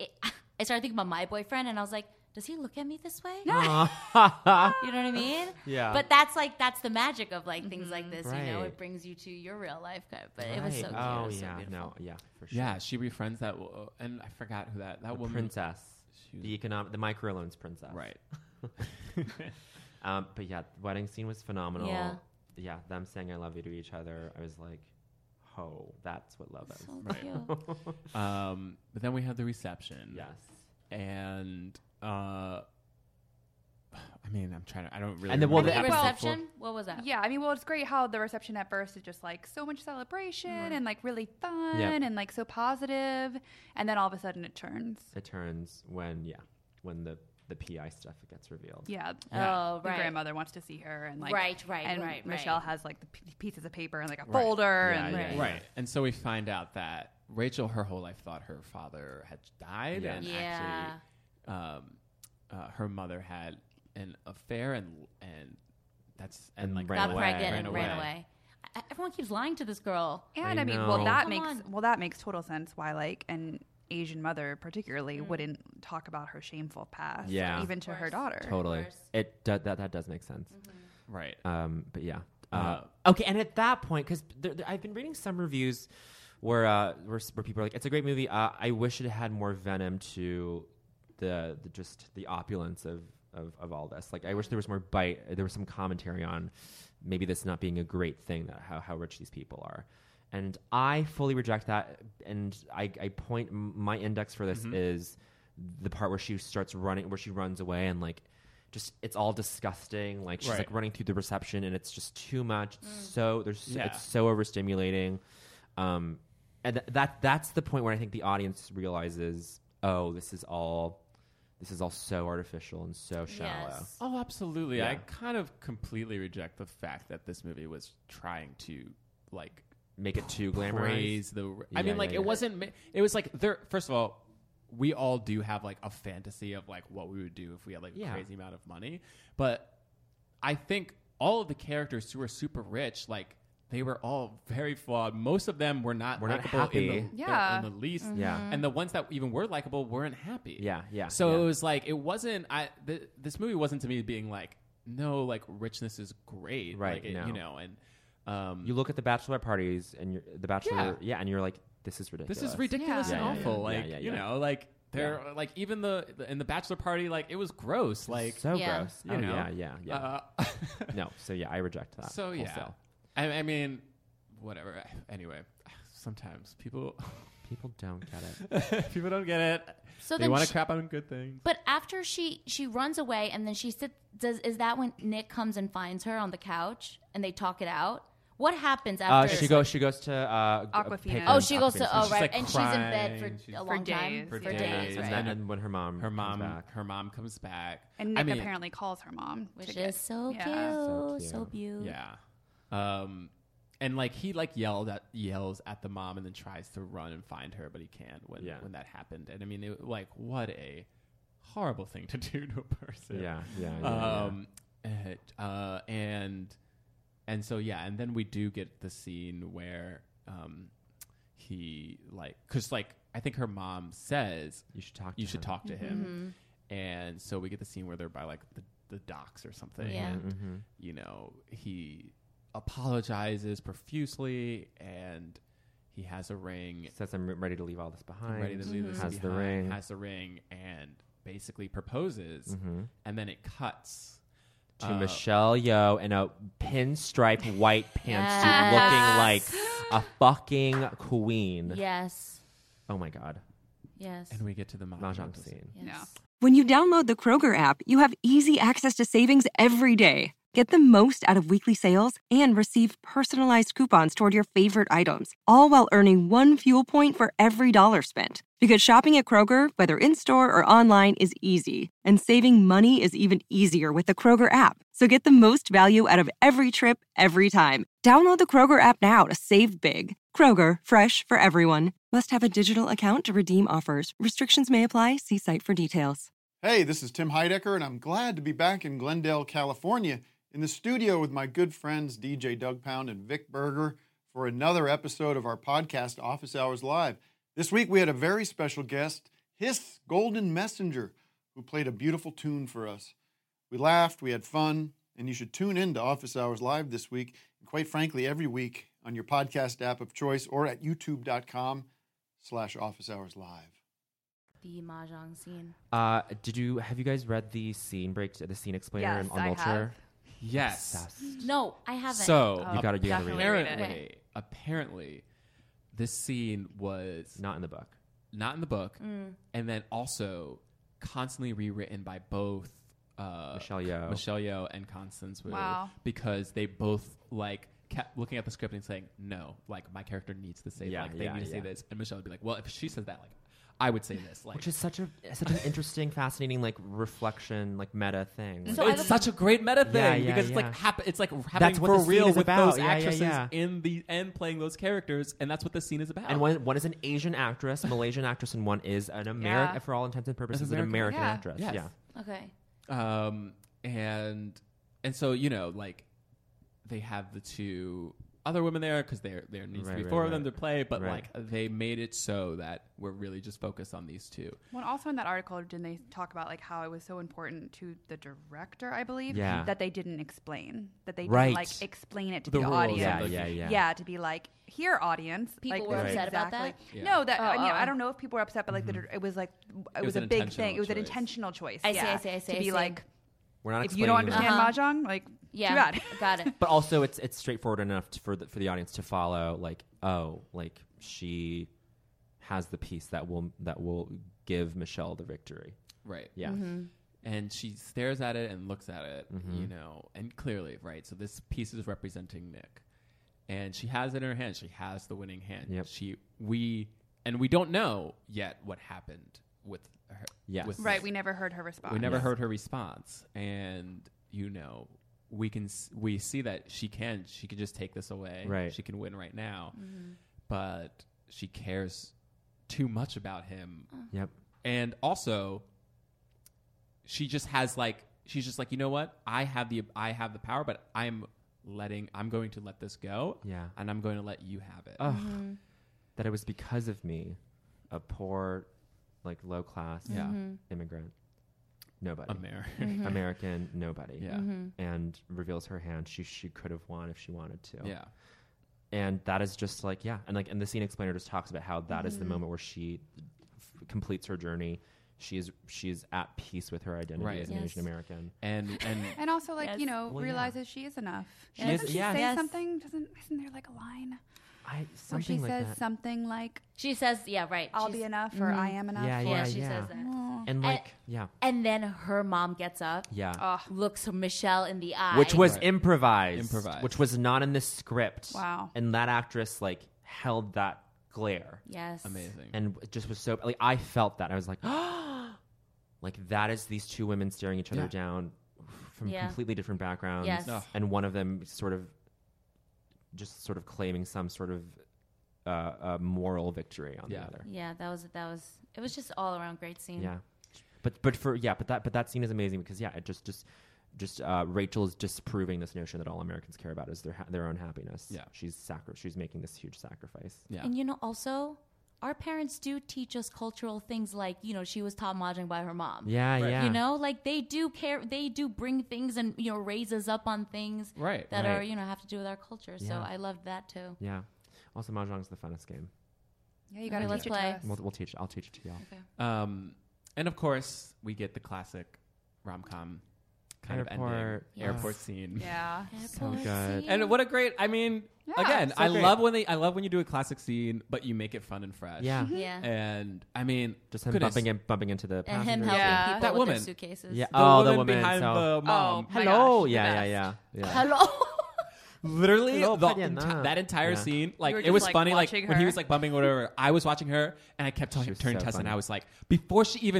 I started thinking about my boyfriend, and I was like, does he look at me this way? You know what I mean? Yeah. But that's the magic of like things like this. You know, Right. it brings you to your real life. But it was so cute. Oh it was so yeah. beautiful. No. Yeah. For sure. Yeah, she befriends that, and I forgot who that The woman. princess. The microloans princess. Right. But yeah, the wedding scene was phenomenal. Yeah. Yeah, them saying I love you to each other. I was like, oh, that's what love is. So Right. cute. But then we had the reception. Yes. And I mean, I don't really. And then, the reception, what was that? Yeah, I mean, well, it's great how the reception at first is just like so much celebration and like really fun and like so positive, and then all of a sudden it turns. It turns when the PI stuff gets revealed. Yeah. Oh, the right. grandmother wants to see her, and like right. Michelle has like the pieces of paper and like a folder, right. And so we find out that Rachel, her whole life, thought her father had died, and actually, her mother had an affair, and got pregnant and ran away. Everyone keeps lying to this girl. And I mean, that makes total sense why like an Asian mother particularly wouldn't talk about her shameful past, even to her daughter. Totally, that does make sense, right? But yeah, okay. And at that point, because I've been reading some reviews where people are like, it's a great movie. I wish it had more venom to the opulence of all this. Like, I wish there was more bite. There was some commentary on maybe this not being a great thing, that how rich these people are. And I fully reject that. And I point, my index for this is the part where she starts running, where she runs away, and like, just, it's all disgusting. Like, she's like running through the reception, and it's just too much. It's so overstimulating. And that's the point where I think the audience realizes, oh, this is all so artificial and so shallow. Yes. Oh, absolutely. Yeah. I kind of completely reject the fact that this movie was trying to like make it too glamorous. It wasn't. It was like there. First of all, we all do have like a fantasy of like what we would do if we had like a crazy amount of money. But I think all of the characters who were super rich, like, they were all very flawed. Most of them were not happy. In the least. Mm-hmm. Yeah. And the ones that even were likable weren't happy. Yeah. So it was like, it wasn't, this movie wasn't to me being like, no, like, richness is great. Right. Like, no. You know, and you look at the bachelor parties and and you're like, this is ridiculous. This is ridiculous and awful. Like, you know, like, they're like, even in the bachelor party, like, it was gross. Like, so gross. You know? Yeah. No. So yeah, I reject that. So yeah. Wholesale. I mean, whatever. Anyway, sometimes people don't get it. People don't get it. So they want to crap on good things. But after she runs away, and then she sits. Is that when Nick comes and finds her on the couch and they talk it out? What happens after? She goes to Aquafina. Oh, she goes to she's right, like and crying. she's in bed for a long time. For days, right. And then when her mom comes back, and Nick apparently calls her mom, which is so cute, so beautiful. Yeah. And like, he like yells at the mom and then tries to run and find her, but he can't when that happened. And I mean, what a horrible thing to do to a person. And so and then we do get the scene where he like, because like, I think her mom says you should talk to him, and so we get the scene where they're by like the docks or something, and you know, he apologizes profusely, and he has a ring. Says, I'm ready to leave all this behind. Ready to leave this has behind. the Has the ring, and basically proposes, and then it cuts to Michelle Yeoh in a pinstripe white pantsuit, looking like a fucking queen. Yes. Oh my god. Yes. And we get to the mahjong scene. Yes. Yeah. When you download the Kroger app, you have easy access to savings every day. Get the most out of weekly sales and receive personalized coupons toward your favorite items, all while earning 1 fuel point for every dollar spent. Because shopping at Kroger, whether in-store or online, is easy. And saving money is even easier with the Kroger app. So get the most value out of every trip, every time. Download the Kroger app now to save big. Kroger, fresh for everyone. Must have a digital account to redeem offers. Restrictions may apply. See site for details. Hey, this is Tim Heidecker, and I'm glad to be back in Glendale, California, in the studio with my good friends DJ Doug Pound and Vic Berger for another episode of our podcast, Office Hours Live. This week we had a very special guest, Hiss Golden Messenger, who played a beautiful tune for us. We laughed, we had fun, and you should tune in to Office Hours Live this week, and quite frankly, every week on your podcast app of choice or at youtube.com/Office Hours Live. The mahjong scene. Have you guys read the scene explainer Yes, on I Vulture? have. Yes. No, I haven't. So you gotta read it. Apparently, this scene was not in the book. And then also constantly rewritten by both Michelle Yeoh and Constance Wu. Wow. Because they both like kept looking at the script and saying, no, like my character needs to say they need to say this. And Michelle would be like, well, if she says that, like I would say this. Like, which is such an interesting, fascinating, like reflection, like meta thing. So it's such a great meta thing because it's like it's like happening for real with those actresses in the end playing those characters, and that's what the scene is about. And one is an Asian actress, Malaysian actress, and one is an American, for all intents and purposes, an American actress. Yes. Yeah. Okay. And so like they have the two other women there because there needs to be four of them to play, but like they made it so that we're really just focused on these two. Well, also in that article, didn't they talk about like how it was so important to the director, I believe, that they didn't explain, that they didn't like explain it to the audience. Yeah, to be like, here, audience. People like, were upset about that? Yeah. No, that I mean, I don't know if people were upset, but like it was like it was a big thing. It was an intentional choice. I see. To be like, we're not if you don't understand mahjong, like. Yeah, too bad. Got it. But also, it's straightforward enough for the audience to follow. Like, like she has the piece that will give Michelle the victory. Right. Yeah. Mm-hmm. And she stares at it and looks at it, and clearly, right. So this piece is representing Nick, and she has it in her hand. She has the winning hand. Yep. We don't know yet what happened with her. Yes. With right. Nick. We never heard her response. We never heard her response, and we see that she can just take this away. Right. She can win right now, but she cares too much about him. Yep. And also, she's just like, you know what? I have the power, but I'm going to let this go. Yeah. And I'm going to let you have it. That it was because of me, a poor, like low class immigrant. Nobody. American, nobody. Yeah. And reveals her hand. She could have won if she wanted to. Yeah. And that is just like, and the scene explainer just talks about how that is the moment where she completes her journey. She's at peace with her identity as an Asian American. And also like, realizes she is enough. Doesn't she say something? Isn't there like a line? Where she says something like, she says, I'll be enough or I am enough. Yeah, she says that. And and then her mom gets up, looks Michelle in the eye, which was improvised, which was not in the script. Wow. And that actress like held that glare. Yes. Amazing. And it just was so like I felt that I was like, like that is these two women staring each other down from completely different backgrounds, and one of them sort of claiming some sort of moral victory on the other. Yeah, that was it was just all around great scene. Yeah. But that scene is amazing because it just Rachel is disproving this notion that all Americans care about is their own happiness. Yeah. She's making this huge sacrifice. Yeah. And also our parents do teach us cultural things like, she was taught mahjong by her mom. Yeah, yeah. Like they do care, they do bring things and, raise us up on things that are, have to do with our culture. So I loved that too. Yeah. Also, mahjong's the funnest game. Yeah, you gotta teach it to us. I'll teach it to y'all. Okay. And of course, we get the classic rom-com kind of ending. Airport scene. Yeah. So good. And what a great, again, so I love when you do a classic scene, but you make it fun and fresh. Yeah. Yeah. And just him bumping into the and passenger. him helping people that with woman. their suitcases. Yeah. The woman behind the mom. Hello. Gosh, yeah. Hello. Literally, Hello, that entire scene, like it was like, funny. Like when he was like bumping whatever, I was watching her, and I kept turning to Tessa, and I was like, before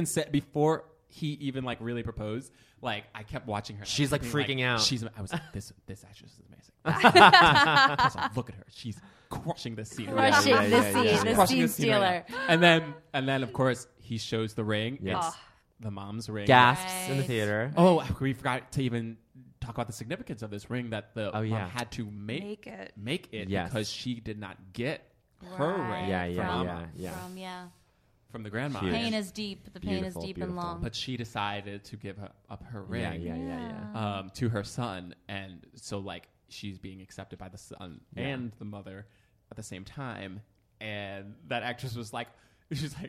he even like really proposed, like I kept watching her. She's like freaking out. I was like, this actress is amazing. Tessa, look at her, she's crushing this scene. Crushing the scene, the scene stealer. Right and then of course he shows the ring. Yes. It's the mom's ring. Gasps in the theater. Oh, we forgot to even talk about the significance of this ring that the mom had to make it because she did not get her ring from the grandma. The pain is deep. The pain is deep and long. But she decided to give up her ring to her son, and so like she's being accepted by the son and the mother at the same time. And that actress was like, she's like,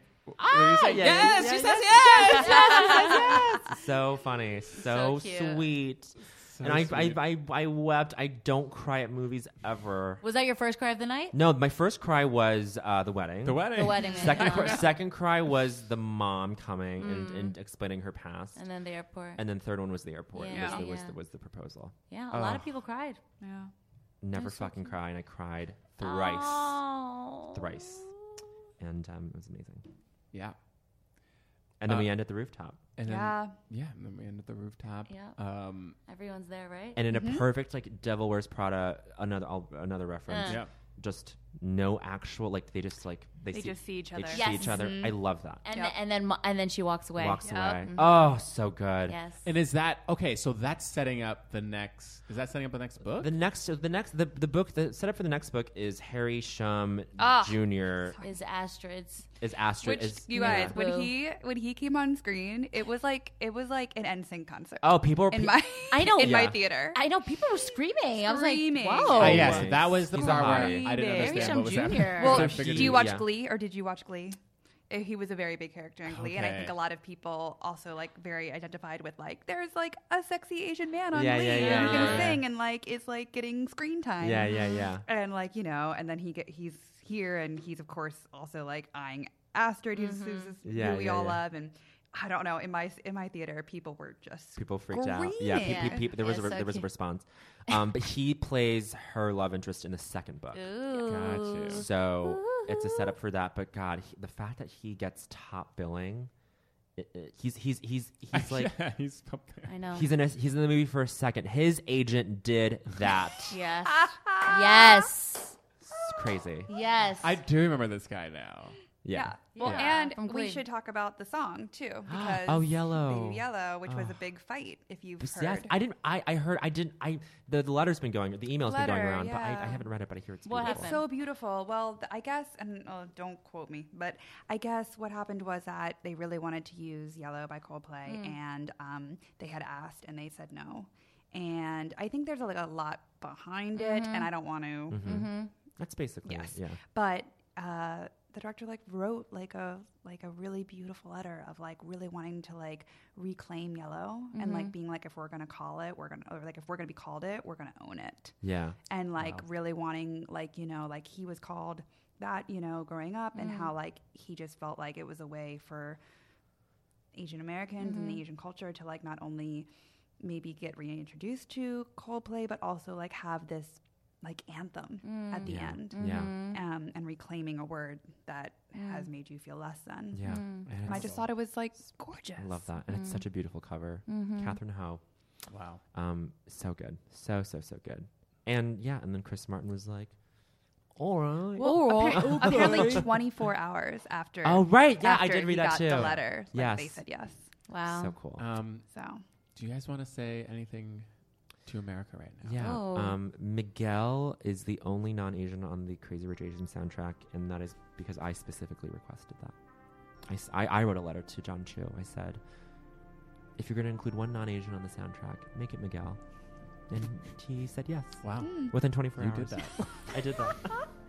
yes, she says yes. So funny, so cute. sweet. and I wept. I don't cry at movies ever. Was that your first cry of the night? No, my first cry was the wedding. The wedding. Second cry was the mom coming and explaining her past. And then the airport. And then third one was the airport. Yeah. Was the proposal. Yeah, a lot of people cried. Yeah. Never fucking cry, and I cried thrice. Oh. Thrice. And it was amazing. Yeah. And then we end at the rooftop. And yeah. And then we end at the rooftop. Yeah. Everyone's there, right? And in a perfect Devil Wears Prada, another reference. Yeah. Just no actual they just they just see each other. They see each other. I love that. And then she walks away. Away. Mm-hmm. Oh, so good. Yes. And is that okay? So that's setting up the next. Is that setting up the next book? The book. The setup for the next book is Harry Shum Jr. Is Astrid's. Which you guys, when he came on screen, it was like an NSYNC concert. Oh, people were in my theater. I know people were screaming. I was like, whoa. Yes, that was the part where I didn't understand what was happening. Well, do you watch Glee or did you watch Glee? He was a very big character in Glee, and I think a lot of people also very identified with there's a sexy Asian man on Glee who's gonna sing and is getting screen time. Yeah. And and then he's here and he's of course also eyeing Astrid, who's who we all love, and I don't know, in my theater people freaked out. Yeah, there was a response. But he plays her love interest in the second book. Ooh. So it's a setup for that. But God, the fact that he gets top billing, he's like he's up there. I know he's in the movie for a second. His agent did that. Yes. Yes. It's crazy. Yes. I do remember this guy now. Yeah. Well, and we should talk about the song too, because Yellow, which was a big fight. If you've heard, yes, the letter's been going, the email's been going around, but I haven't read it, but I hear it's beautiful. It's so beautiful. Well, I guess, and don't quote me, but I guess what happened was that they really wanted to use Yellow by Coldplay, and they had asked, and they said no. And I think there's a lot behind it, and I don't want to. Mm-hmm. That's basically yeah. But the director wrote a really beautiful letter of really wanting to reclaim Yellow and being if we're gonna call it, we're gonna if we're gonna be called it, we're gonna own it. Yeah. And really wanting he was called that growing up, and how he just felt like it was a way for Asian Americans and the Asian culture to not only maybe get reintroduced to Coldplay, but also have this anthem at the end, and reclaiming a word that has made you feel less than. Yeah, and I just thought it was gorgeous. I love that, and it's such a beautiful cover. Catherine Ho, wow, so good, so good, and and then Chris Martin was like, all right. Well, apparently 24 hours after. Oh right, yeah, I did read that too. The letter, they said yes. Wow, so cool. Do you guys want to say anything to America right now? Yeah. Miguel is the only non-Asian on the Crazy Rich Asians soundtrack, and that is because I specifically requested that. I wrote a letter to John Chu. I said, if you're going to include one non-Asian on the soundtrack, make it Miguel. And he said yes. Wow. Within 24 hours. You did that. I did that.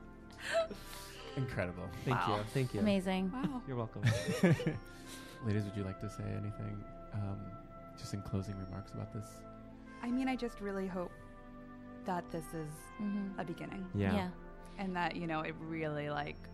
Incredible. Thank you. Amazing. Wow. You're welcome. Ladies, would you like to say anything just in closing remarks about this? I mean, I just really hope that this is a beginning. Yeah. And that, it really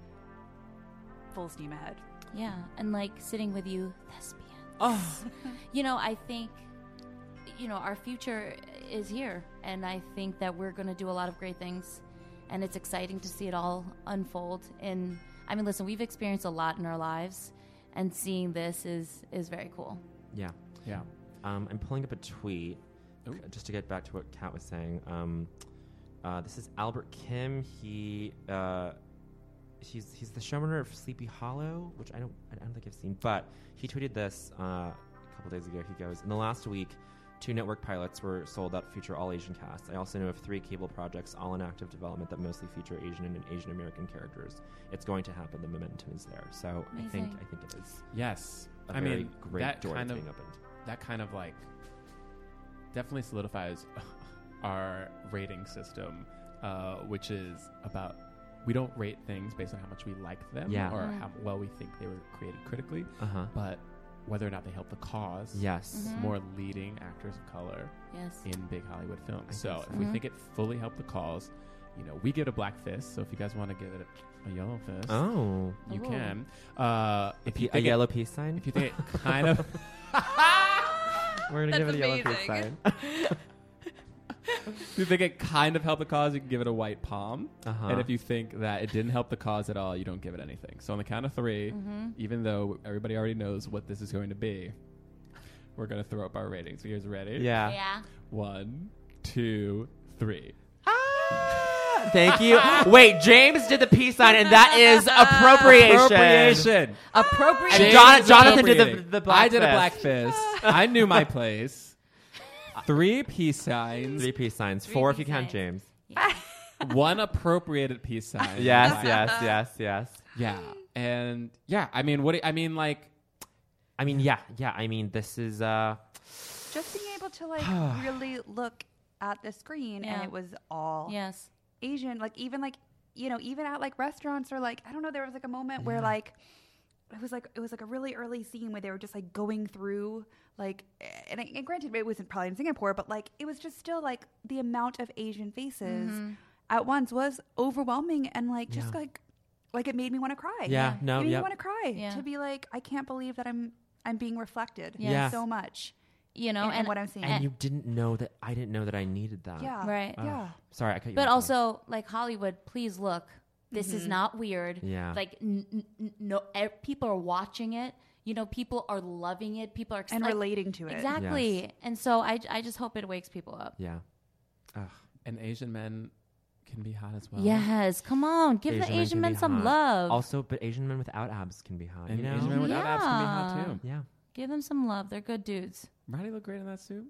full steam ahead. Yeah. And sitting with you, thespians. Oh. I think, our future is here. And I think that we're going to do a lot of great things. And it's exciting to see it all unfold. And I mean, listen, we've experienced a lot in our lives. And seeing this is very cool. Yeah. Yeah. I'm pulling up a tweet. Just to get back to what Kat was saying, this is Albert Kim. He's the showrunner of Sleepy Hollow, which I don't think I've seen, but he tweeted this a couple days ago. He goes, in the last week, 2 network pilots were sold that feature all Asian casts. I also know of 3 cable projects, all in active development, that mostly feature Asian and Asian American characters. It's going to happen. The momentum is there. So amazing. I think it is. Yes, I mean, great door being opened. That kind of definitely solidifies our rating system, which is about, we don't rate things based on how much we like them or how well we think they were created critically, but whether or not they help the cause. Yes. More leading actors of color in big Hollywood films. So if we think it fully helped the cause, you know, we give it a black fist. So if you guys want to give it a yellow fist, you can. If you a yellow peace sign? If you think it kind of... We're going to give it a yellow peace sign. If you think it kind of helped the cause, you can give it a white palm. And if you think that it didn't help the cause at all, you don't give it anything. So on the count of 3, even though everybody already knows what this is going to be, we're going to throw up our ratings. So you guys ready? Yeah. 1, 2, 3. Thank you. Wait, James did the peace sign, and that is appropriation. Appropriation. Jonathan did the black I did a black fist. I knew my place. 3 peace signs. 3 peace signs. 4 if you count James. Yeah. 1 appropriated peace sign. Yes. Yeah. And yeah, I mean, this is just being able to like really look at the screen and it was all Asian. Like even like, you know, even at like restaurants or like, I don't know, there was like a moment where like it was like a really early scene where they were just like going through like, and granted it wasn't probably in Singapore, but like it was just still like the amount of Asian faces at once was overwhelming and like just like it made me want to cry. It made me want to cry to be like, I can't believe that I'm being reflected so much. You know, and what I'm seeing. And you didn't know that I didn't know that I needed that. Yeah. Right. Yeah. Sorry, I cut you But off. also, like Hollywood, please look. This is not weird. Yeah. Like, people are watching it. You know, people are loving it. People are and relating to it. Exactly. Yes. And so I just hope it wakes people up. Yeah. And Asian men can be hot as well. Yes. Come on. Give the Asian men some love. Also, but Asian men without abs can be hot. And you know? Asian men without abs can be hot too. Yeah. Give them some love. They're good dudes. Ronnie looked great in that suit.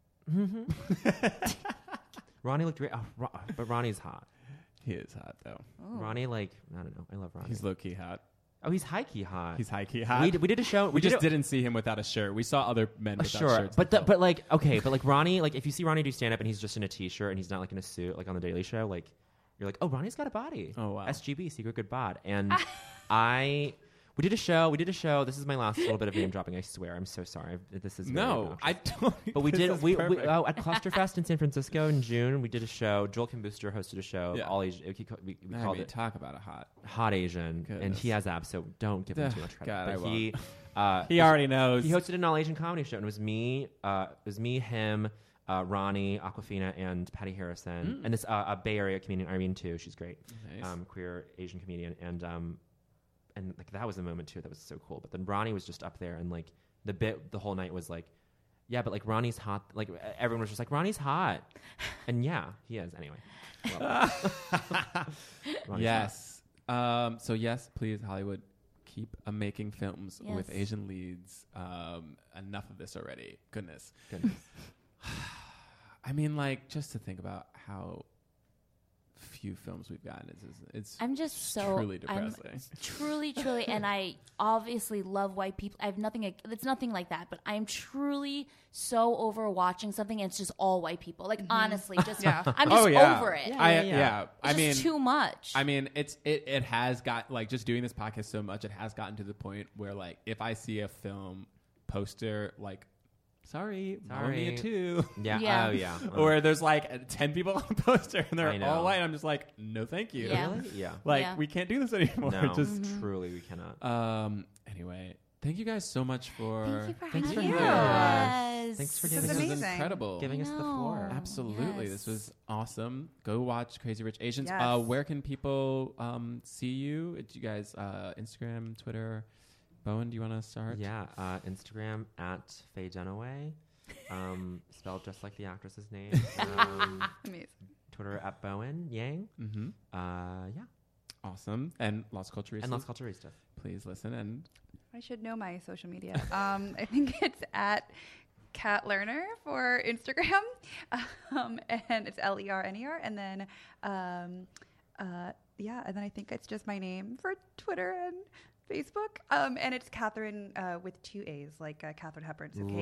Ronnie looked great. But Ronnie's hot. He is hot, though. Ooh. Ronnie, like, I don't know. I love Ronnie. He's low-key hot. Oh, he's high-key hot. He's high-key hot. We did a show. We just didn't see him without a shirt. We saw other men without shirts. But like, okay, but like Ronnie, like if you see Ronnie do stand-up and he's just in a t-shirt and he's not like in a suit, like on The Daily Show, like you're like, oh, Ronnie's got a body. Oh, wow. SGB, Secret Good Bod. And we did a show. This is my last little bit of name dropping. I swear. I'm so sorry. This is no, I don't. But we did. We at Clusterfest in San Francisco in June. We did a show. Joel Kim Booster hosted a show. Yeah. All Asian. We called it Talk about a hot Asian, and he has abs. So don't give him too much credit. God, he already knows. He hosted an all Asian comedy show, and it was me. Him. Ronnie, Aquafina, and Patty Harrison, and this a Bay Area comedian, Irene too. She's great, nice. Queer Asian comedian, and like that was a moment too that was so cool. But then Ronnie was just up there, and like the whole night was like, yeah, but like Ronnie's hot. Like everyone was just like, Ronnie's hot, and yeah, he is. Anyway, yes. So yes, please, Hollywood, keep making films with Asian leads. Enough of this already. Goodness. I mean, like, just to think about how few films we've gotten, it's I'm just so truly depressing. Truly, and I obviously love white people. I have nothing. It's nothing like that. But I'm truly so over watching something, and it's just all white people. Like honestly, just I'm just over it. I mean, too much. I mean, it has got like just doing this podcast so much. It has gotten to the point where like if I see a film poster, like. Sorry, me too. Yeah. Oh, yeah. Or there's like 10 people on the poster and they're all white. I'm just like, no, thank you. Yeah. Really? Yeah. Like, we can't do this anymore. No, truly, we cannot. Anyway, thank you guys so much for... Thanks for having us. Thanks for giving us... This was incredible. Giving us the floor. Absolutely. This was awesome. Go watch Crazy Rich Asians. Yes. Where can people see you? Do you guys... Instagram, Twitter... Bowen, do you want to start? Yeah, Instagram at Faye Dunaway, spelled just like the actress's name. Amazing. Twitter at Bowen Yang. Mm-hmm. Yeah. Awesome. And Las Culturistas. Please listen. And I should know my social media. I think it's at Kat Lerner for Instagram, and it's LERNER, and then and then I think it's just my name for Twitter and Facebook, and it's Catherine with 2 A's, like Katharine Hepburn, so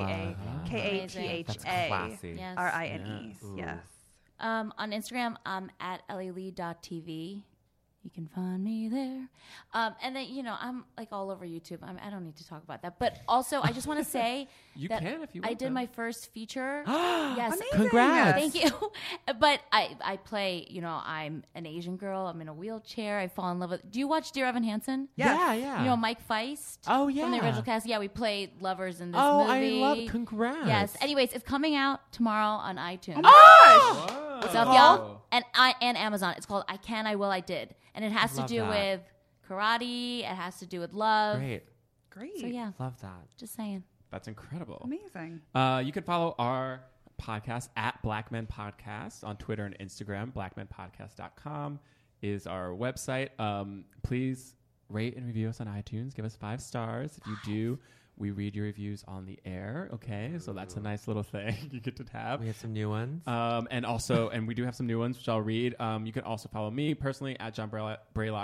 KATHARINE. Yes. On Instagram, I'm at LALee.tv. You can find me there. And then, I'm like all over YouTube. I don't need to talk about that. But also, I just want to say you that can if you I want did to. my first feature. Yes. Amazing. Congrats. Thank you. But I play, I'm an Asian girl. I'm in a wheelchair. I fall in love with... Do you watch Dear Evan Hansen? Yes. Yeah. Mike Feist? Oh, yeah. From the original cast. Yeah, we played lovers in this Oh, movie. I love... Congrats. Yes. Anyways, it's coming out tomorrow on iTunes. Oh my gosh. What's up, y'all? And Amazon. It's called I Can, I Will, I Did. And it has to do with karate. It has to do with love. Great. So, yeah. Love that. Just saying. That's incredible. Amazing. You can follow our podcast at Black Men Podcast on Twitter and Instagram. blackmenpodcast.com is our website. Please rate and review us on iTunes. Give us 5 stars. If you do, we read your reviews on the air. Okay, so that's a nice little thing you get to have. We have some new ones. And we do have some new ones, which I'll read. You can also follow me personally at John Braylock,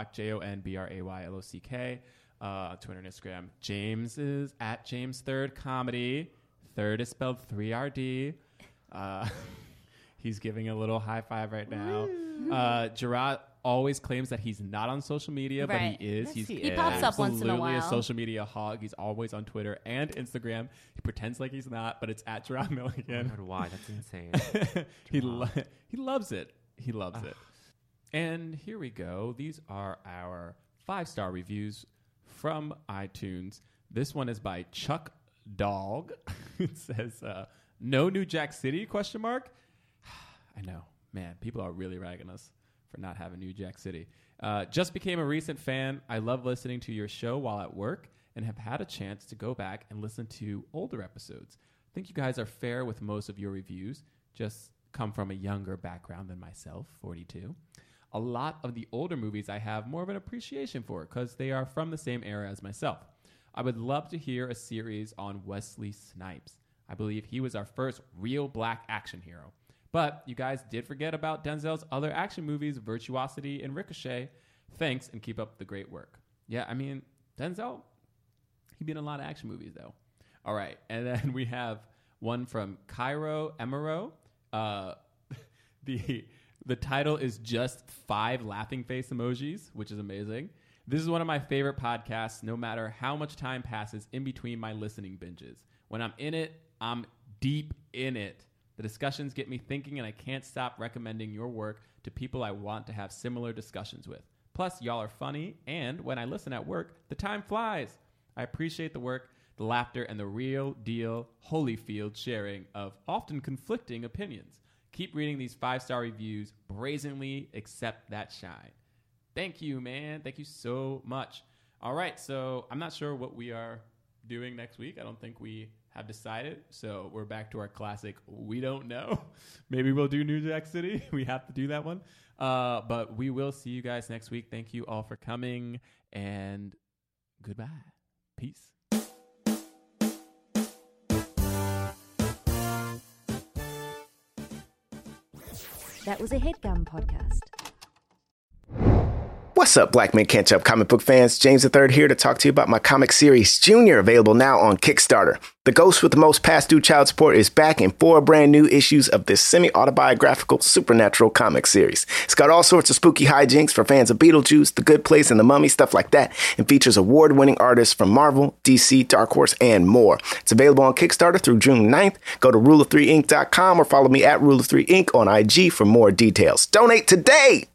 JONBRAYLOCK, Twitter and Instagram. James is at James Third Comedy. Third is spelled 3RD. He's giving a little high five right now. Gerard always claims that he's not on social media, but he is. Yes, he pops up once in a while. Absolutely a social media hog. He's always on Twitter and Instagram. He pretends like he's not, but it's at Gerard Milligan. Oh, why? That's insane. He loves it. He loves it. And here we go. These are our 5-star reviews from iTunes. This one is by Chuck Dog. It says, no New Jack City, ? I know. Man, people are really ragging us for not having New Jack City. Just became a recent fan. I love listening to your show while at work and have had a chance to go back and listen to older episodes. I think you guys are fair with most of your reviews. Just come from a younger background than myself, 42. A lot of the older movies I have more of an appreciation for because they are from the same era as myself. I would love to hear a series on Wesley Snipes. I believe he was our first real black action hero. But you guys did forget about Denzel's other action movies, Virtuosity and Ricochet. Thanks, and keep up the great work. Yeah, I mean, Denzel, he'd been in a lot of action movies, though. All right, and then we have one from Cairo Emero. The title is just 5 laughing face emojis, which is amazing. This is one of my favorite podcasts, no matter how much time passes in between my listening binges. When I'm in it, I'm deep in it. The discussions get me thinking, and I can't stop recommending your work to people I want to have similar discussions with. Plus, y'all are funny, and when I listen at work, the time flies. I appreciate the work, the laughter, and the real deal Holyfield sharing of often conflicting opinions. Keep reading these 5-star reviews. Brazenly accept that shine. Thank you, man. Thank you so much. All right, so I'm not sure what we are doing next week. I don't think we have decided, so we're back to our classic we don't know. Maybe we'll do New Jack City. We have to do that one. But we will see you guys next week. Thank you all for coming, and goodbye. Peace. That was a HeadGum podcast. What's up, Black Men Can't Jump comic book fans? James III here to talk to you about my comic series, Junior, available now on Kickstarter. The ghost with the most past due child support is back in 4 brand new issues of this semi-autobiographical supernatural comic series. It's got all sorts of spooky hijinks for fans of Beetlejuice, The Good Place, and The Mummy, stuff like that, and features award-winning artists from Marvel, DC, Dark Horse, and more. It's available on Kickstarter through June 9th. Go to rule3inc.com or follow me at rule3inc on IG for more details. Donate today!